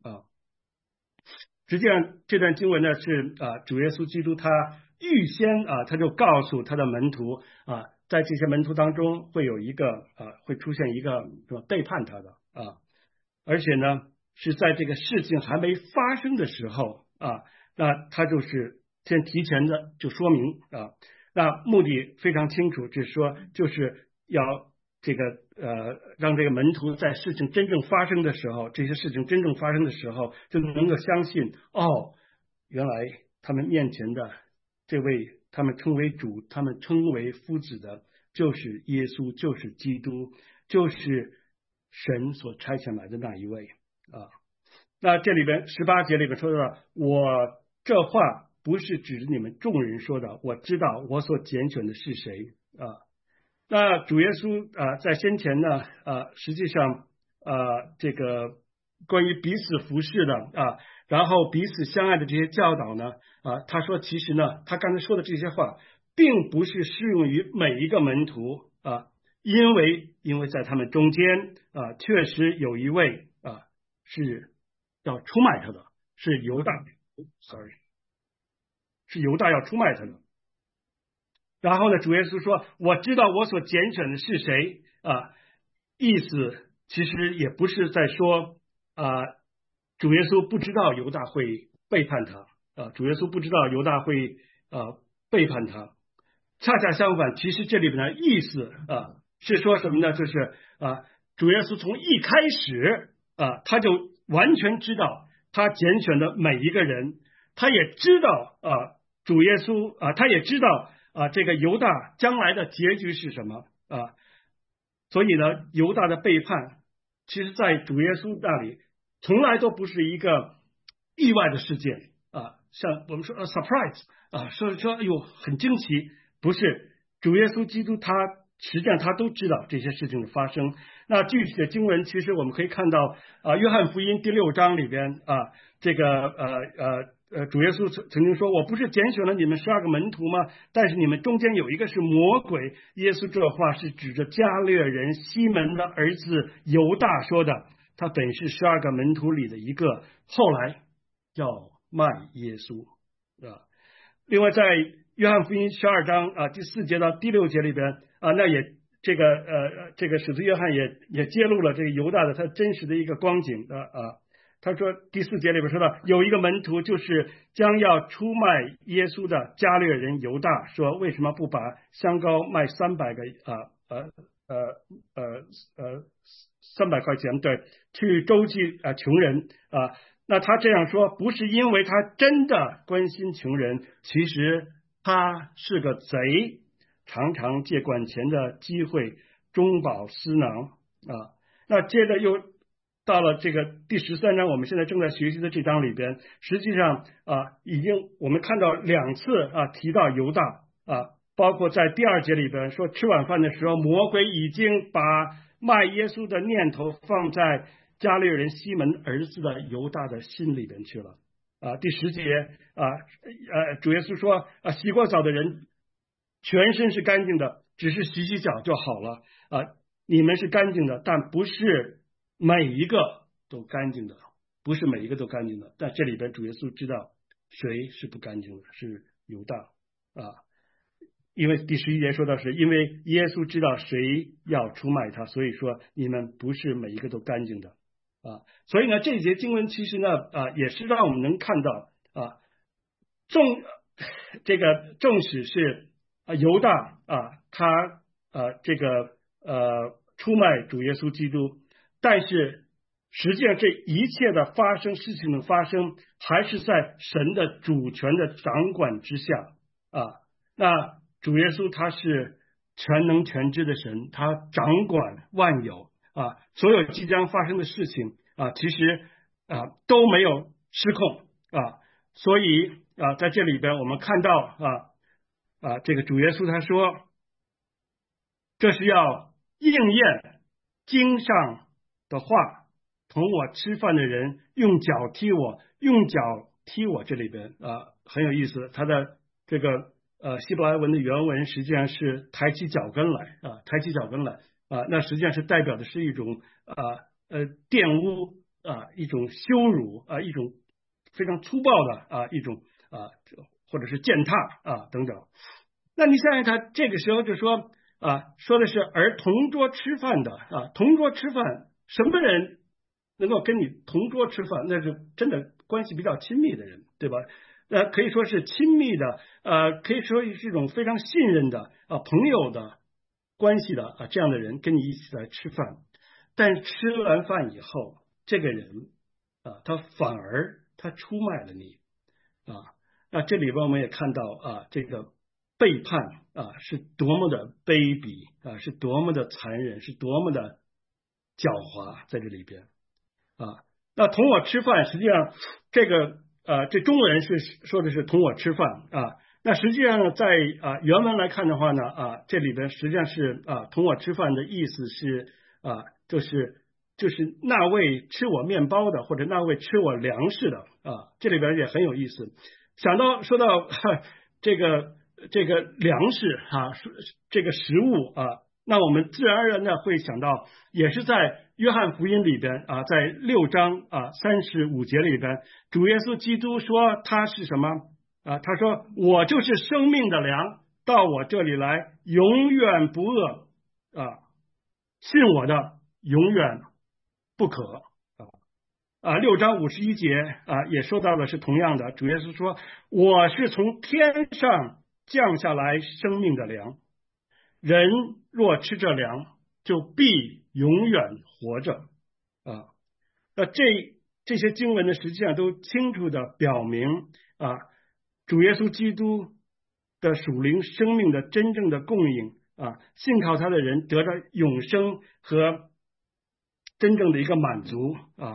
实际上这段经文呢是主耶稣基督他预先他就告诉他的门徒在这些门徒当中会有一个会出现一个背叛他的而且呢是在这个事情还没发生的时候那他就是先提前的就说明那目的非常清楚，就是说就是要这个让这个门徒在事情真正发生的时候，这些事情真正发生的时候就能够相信原来他们面前的这位他们称为主，他们称为夫子的就是耶稣，就是基督，就是神所差遣来的那一位那这里边18节里边说到，我这话不是指着你们众人说的，我知道我所拣选的是谁那主耶稣在先前呢实际上这个关于彼此服侍的然后彼此相爱的这些教导呢他说其实呢他刚才说的这些话并不是适用于每一个门徒因为在他们中间确实有一位是要出卖他的，是犹大是犹大要出卖他的。然后呢主耶稣说我知道我所拣选的是谁意思其实也不是在说主耶稣不知道犹大会背叛他主耶稣不知道犹大会背叛他，恰恰相反，其实这里边的意思是说什么呢？就是主耶稣从一开始他就完全知道他拣选的每一个人，他也知道主耶稣他也知道这个犹大将来的结局是什么所以呢犹大的背叛其实在主耶稣那里从来都不是一个意外的事件像我们说surprise说哎呦很惊奇，不是，主耶稣基督他实际上他都知道这些事情的发生。那具体的经文其实我们可以看到约翰福音第6章里边这个主耶稣曾经说，我不是拣选了你们12个门徒吗？但是你们中间有一个是魔鬼。耶稣这话是指着加略人西门的儿子犹大说的，他本是12个门徒里的一个，后来要卖耶稣另外在约翰福音12章第4节到第6节里边那也这个使徒约翰也揭露了这个犹大的他真实的一个光景他说第4节里边说到，有一个门徒就是将要出卖耶稣的加略人犹大，说为什么不把香膏卖300个300块钱对去周济穷人那他这样说不是因为他真的关心穷人，其实他是个贼，常常借管钱的机会中饱私囊那接着又到了这个第13章，我们现在正在学习的这章里边，实际上已经我们看到2次提到犹大包括在第2节里边说，吃晚饭的时候，魔鬼已经把卖耶稣的念头放在加略人西门儿子的犹大的心里边去了第10节主耶稣说洗过澡的人全身是干净的，只是洗洗脚就好了你们是干净的，但不是每一个都干净的，不是每一个都干净的。但这里边主耶稣知道谁是不干净的，是犹大因为第11节说到是因为耶稣知道谁要出卖他，所以说你们不是每一个都干净的所以呢这一节经文其实呢也是让我们能看到纵使是犹大他这个出卖主耶稣基督，但是实际上这一切的事情的发生还是在神的主权的掌管之下那主耶稣他是全能全知的神，他掌管万有所有即将发生的事情其实都没有失控所以在这里边我们看到这个主耶稣他说，这是要应验经上的话同我吃饭的人用脚踢我，用脚踢我，这里边很有意思，它的这个希伯来文的原文实际上是抬起脚跟来抬起脚跟来那实际上是代表的是一种玷污一种羞辱一种非常粗暴的一种或者是践踏等等。那你想想看，这个时候就说说的是而同桌吃饭的同桌吃饭，什么人能够跟你同桌吃饭？那是真的关系比较亲密的人，对吧？可以说是亲密的可以说是一种非常信任的朋友的关系的这样的人跟你一起来吃饭。但吃完饭以后，这个人他反而他出卖了你那这里边我们也看到这个背叛是多么的卑鄙是多么的残忍，是多么的狡猾在这里边那同我吃饭，实际上这个这中文是说的是同我吃饭那实际上在原文来看的话呢这里边实际上是同我吃饭的意思是就是那位吃我面包的，或者那位吃我粮食的这里边也很有意思。说到这个粮食这个食物那我们自然而然的会想到，也是在约翰福音里边在6章35节里边，主耶稣基督说他是什么他说我就是生命的粮，到我这里来永远不饿信我的永远不渴6章51节也说到的是同样的，主耶稣说我是从天上降下来生命的粮，人若吃这粮就必永远活着那这些经文呢实际上都清楚的表明主耶稣基督的属灵生命的真正的供应信靠他的人得到永生和真正的一个满足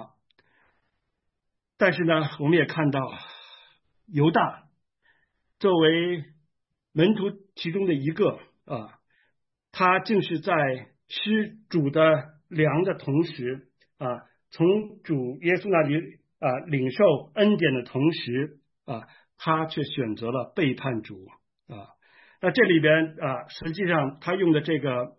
但是呢我们也看到犹大作为门徒其中的一个他竟是在吃主的粮的同时从主耶稣那里领受恩典的同时他却选择了背叛主那这里边实际上他用的这个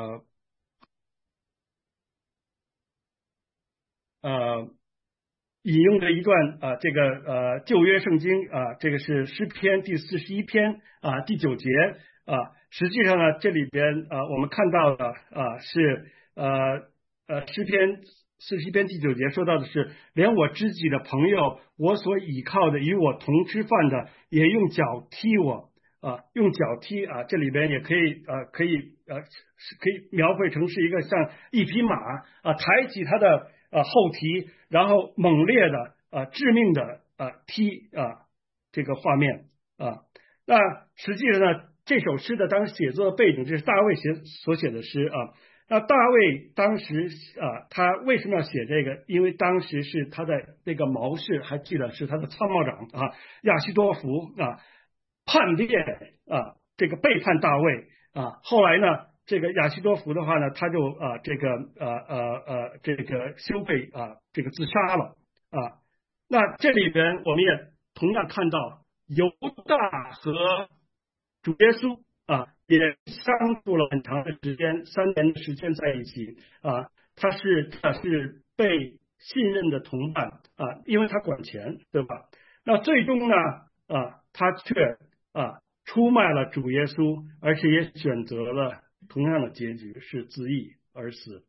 引用的一段这个旧约圣经这个是诗篇第41篇第9节实际上呢这里边我们看到的是诗篇41篇第9节说到的是，连我知己的朋友，我所倚靠的与我同吃饭的，也用脚踢我用脚踢这里边也可以描绘成是一个像一匹马抬起它的后蹄，然后猛烈的致命的踢这个画面那实际上呢这首诗的当时写作的背景，这是大卫所写的诗那大卫当时他为什么要写这个？因为当时是他的那个谋士，还记得是他的参谋长亚希多弗叛变这个背叛大卫后来呢这个亚希多弗的话呢，他就这个羞愧这个自杀了那这里边我们也同样看到犹大和主耶稣也相处了很长的时间，3年的时间在一起他是被信任的同伴因为他管钱，对吧？那最终呢他却出卖了主耶稣，而且也选择了同样的结局，是自缢而死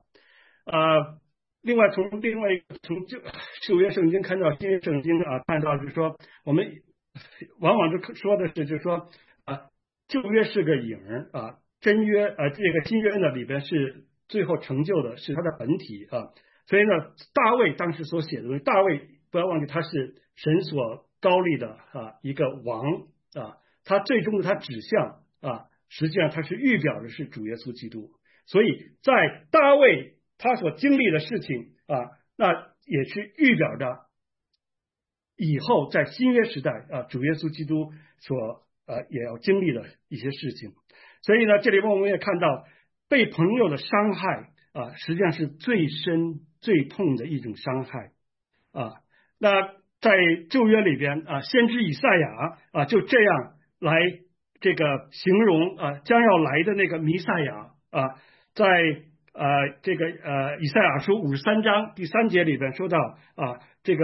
另外从旧约圣经看到新约圣经看到就是说，我们往往就说的是就是说旧约是个影真约这个新约呢里边是最后成就的是它的本体所以呢大卫当时所写的东西，大卫不要忘记他是神所高立的一个王他最终的他指向实际上他是预表的是主耶稣基督，所以在大卫他所经历的事情那也是预表着以后在新约时代主耶稣基督所也要经历的一些事情。所以呢这里我们也看到被朋友的伤害实际上是最深最痛的一种伤害啊。那在旧约里边啊，先知以赛亚啊就这样来这个形容将要来的那个弥赛亚啊，在这个以赛亚书53章第3节里边说到啊，这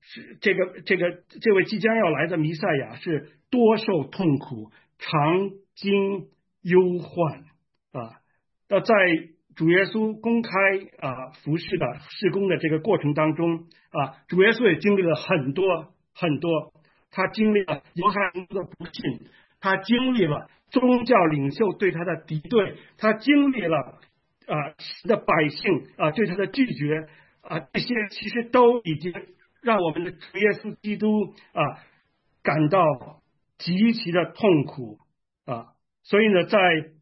位即将要来的弥赛亚是多受痛苦，常经忧患啊。那在主耶稣公开服侍的事工的这个过程当中啊，主耶稣也经历了很多，他经历了犹太人的不信，他经历了宗教领袖对他的敌对，他经历了的百姓对他的拒绝这些其实都已经让我们的主耶稣基督感到极其的痛苦所以呢，在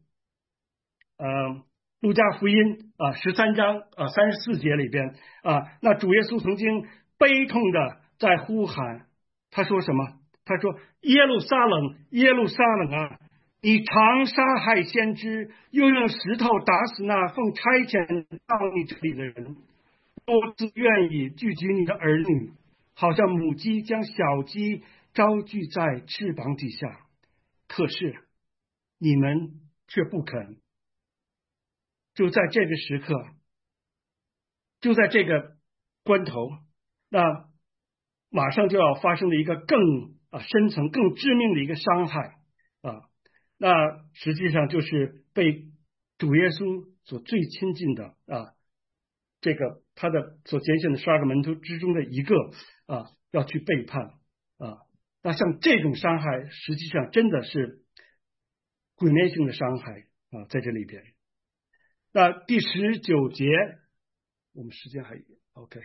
路加福音13章34节里边那主耶稣曾经悲痛的在呼喊，他说什么？他说：耶路撒冷，耶路撒冷啊，你常杀害先知，又用石头打死那奉差遣到你这里的人，多自愿意聚集你的儿女，好像母鸡将小鸡招聚在翅膀底下，可是你们却不肯。就在这个时刻，就在这个关头，那马上就要发生的一个更深层、更致命的一个伤害那实际上就是被主耶稣所最亲近的这个他的所拣选的12个门徒之中的一个要去背叛那像这种伤害，实际上真的是毁灭性的伤害在这里边。那第19节，我们时间还有 OK。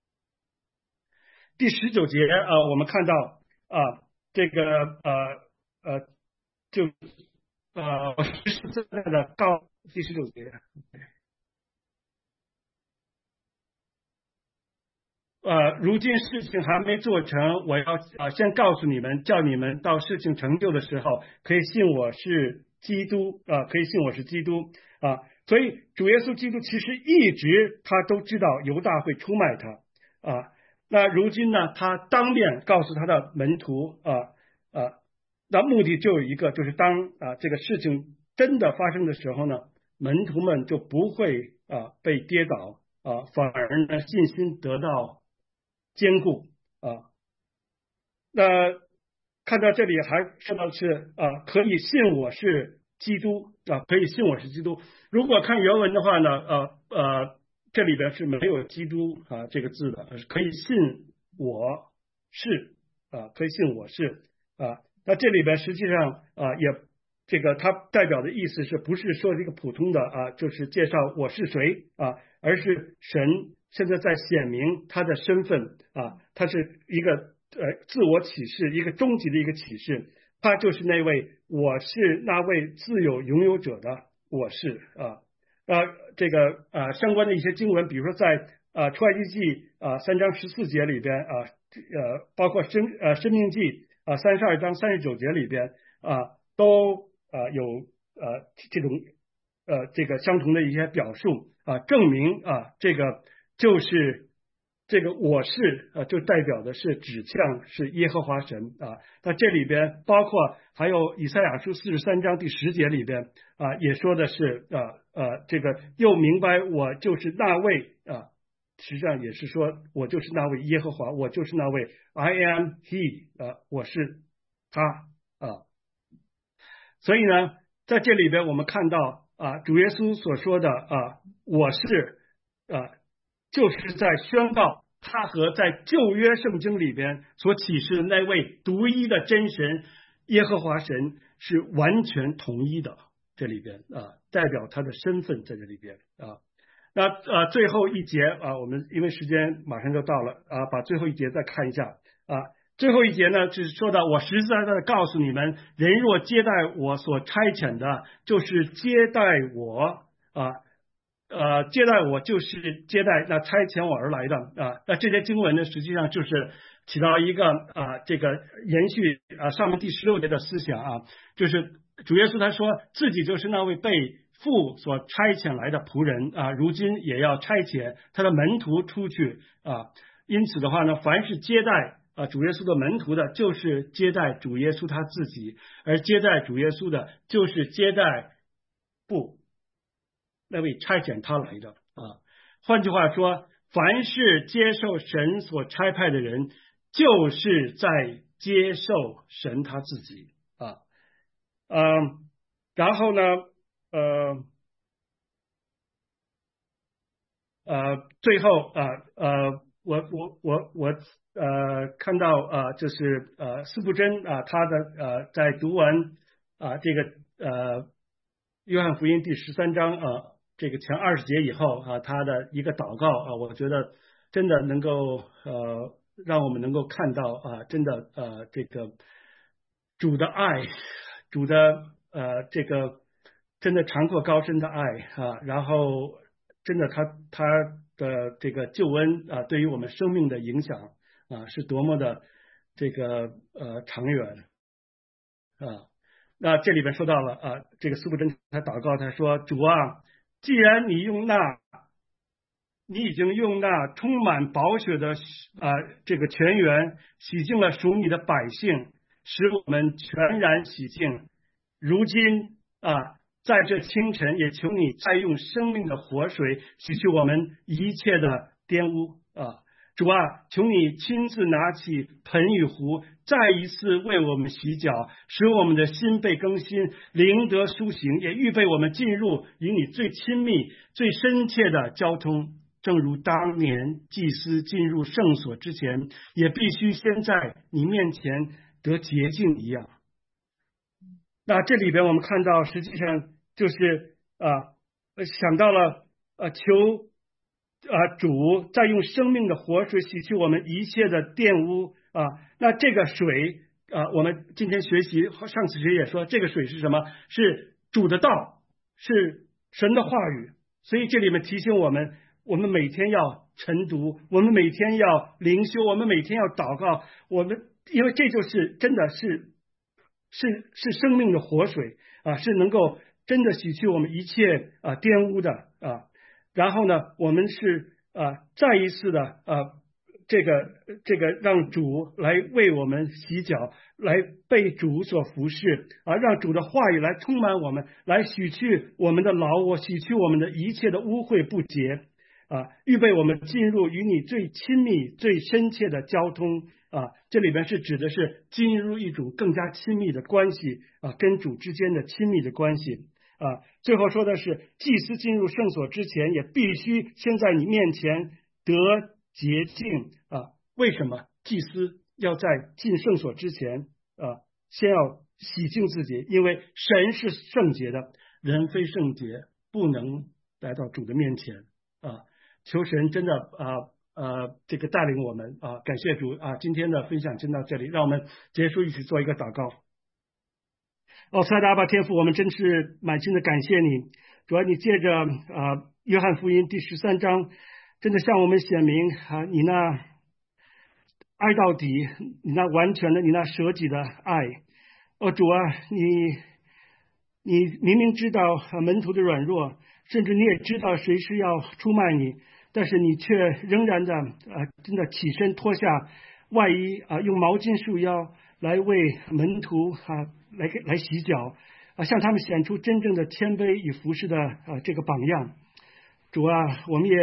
第19节我们看到这个就我实实在在的告第19节。如今事情还没做成，我要先告诉你们，叫你们到事情成就的时候，可以信我是基督可以信我是基督所以主耶稣基督其实一直他都知道犹大会出卖他那如今呢，他当面告诉他的门徒那目的就有一个，就是当这个事情真的发生的时候呢，门徒们就不会被跌倒反而呢信心得到坚固那看到这里还说到是可以信我是基督可以信我是基督。如果看原文的话呢这里边是没有基督这个字的，可以信我是可以信我是那这里边实际上也这个它代表的意思是不是说这个普通的就是介绍我是谁而是神现在在显明他的身份他是一个自我启示，一个终极的一个启示，他就是那位我是那位自有拥有者的我是这个相关的一些经文，比如说在出埃及记3章14节里边包括生命记32章39节里边都有这种这个相同的一些表述证明这个就是这个我是就代表的是指向是耶和华神那这里边包括还有以赛亚书43章第10节里边也说的是这个又明白我就是那位实际上也是说我就是那位耶和华，我就是那位 I am he 我是他所以呢在这里边我们看到主耶稣所说的我是就是在宣告他和在旧约圣经里边所启示的那位独一的真神耶和华神是完全统一的，这里边代表他的身份在这里边那最后一节我们因为时间马上就到了把最后一节再看一下最后一节呢就是说到我实实在在的告诉你们，人若接待我所差遣的，就是接待我接待我就是接待那差遣我而来的那这些经文呢实际上就是起到一个这个延续上面第16节的思想就是主耶稣他说自己就是那位被父所差遣来的仆人啊，如今也要差遣他的门徒出去啊。因此的话呢，凡是接待主耶稣的门徒的，就是接待主耶稣他自己，而接待主耶稣的，就是接待那位差遣他来的啊。换句话说，凡是接受神所差派的人，就是在接受神他自己啊。然后呢，最后我看到就是司布真他的在读完这个约翰福音第13章这个前20节以后他的一个祷告我觉得真的能够让我们能够看到真的这个主的爱，主的这个真的长阔高深的爱然后真的他的这个救恩对于我们生命的影响是多么的这个长远那这里边说到了这个司布真他祷告，他说：主啊，既然你已经用那充满宝血的这个泉源洗净了属你的百姓，使我们全然洗净，如今在这清晨也求你再用生命的活水洗去我们一切的玷污主啊，求你亲自拿起盆与壶，再一次为我们洗脚，使我们的心被更新，灵得苏醒，也预备我们进入与你最亲密最深切的交通。正如当年祭司进入圣所之前，也必须先在你面前得洁净一样。那这里边我们看到实际上就是想到了求主再用生命的活水洗去我们一切的玷污那这个水我们今天学习上次学也说这个水是什么？是主的道，是神的话语。所以这里面提醒我们每天要晨读，我们每天要灵修，我们每天要祷告，因为这就是真的是生命的活水是能够真的洗去我们一切玷污的然后呢，我们是再一次的这个让主来为我们洗脚，来被主所服侍让主的话语来充满我们，来洗去我们的老我，洗去我们的一切的污秽不洁预备我们进入与你最亲密最深切的交通这里边是指的是进入一种更加亲密的关系跟主之间的亲密的关系最后说的是祭司进入圣所之前也必须先在你面前得洁净为什么祭司要在进圣所之前先要洗净自己？因为神是圣洁的，人非圣洁不能来到主的面前求神真的这个带领我们感谢主今天的分享就到这里，让我们结束一起做一个祷告。亲爱的阿爸天父，我们真是满心的感谢你，主要你借着约翰福音第13章真的向我们显明你那爱到底，你那完全的，你那舍己的爱主啊，你明明知道门徒的软弱，甚至你也知道谁是要出卖你，但是你却仍然的真的起身脱下外衣用毛巾束腰来为门徒来洗脚向他们显出真正的谦卑与服侍的这个榜样。主啊，我们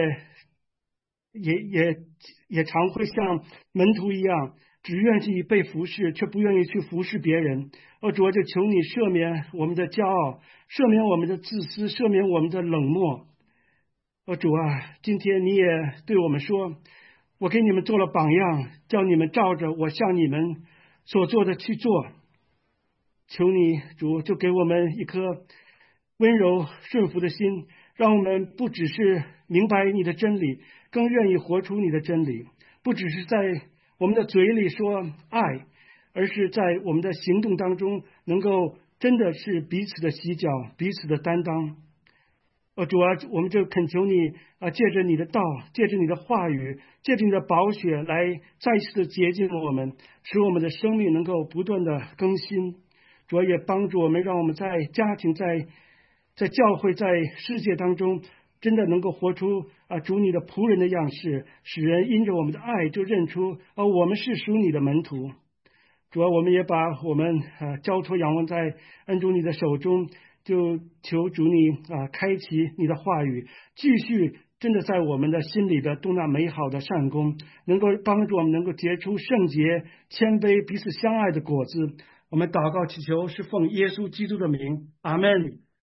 也常会像门徒一样，只愿意被服侍，却不愿意去服侍别人。主啊，就求你赦免我们的骄傲，赦免我们的自私，赦免我们的冷漠。主啊，今天你也对我们说，我给你们做了榜样，叫你们照着我向你们所做的去做。求你主就给我们一颗温柔顺服的心，让我们不只是明白你的真理，更愿意活出你的真理，不只是在我们的嘴里说爱，而是在我们的行动当中能够真的是彼此的洗脚，彼此的担当。主啊，我们就恳求你借着你的道，借着你的话语，借着你的宝血来再一次的洁净我们，使我们的生命能够不断的更新。主啊，也帮助我们，让我们在家庭，在在教会在世界当中真的能够活出主你的仆人的样式，使人因着我们的爱就认出我们是属你的门徒。主啊，我们也把我们交托仰望在恩主你的手中，就求主你开启你的话语，继续真的在我们的心里的动那美好的善功，能够帮助我们能够结出圣洁、谦卑、彼此相爱的果子。我们祷告祈求是奉耶稣基督的名，阿们。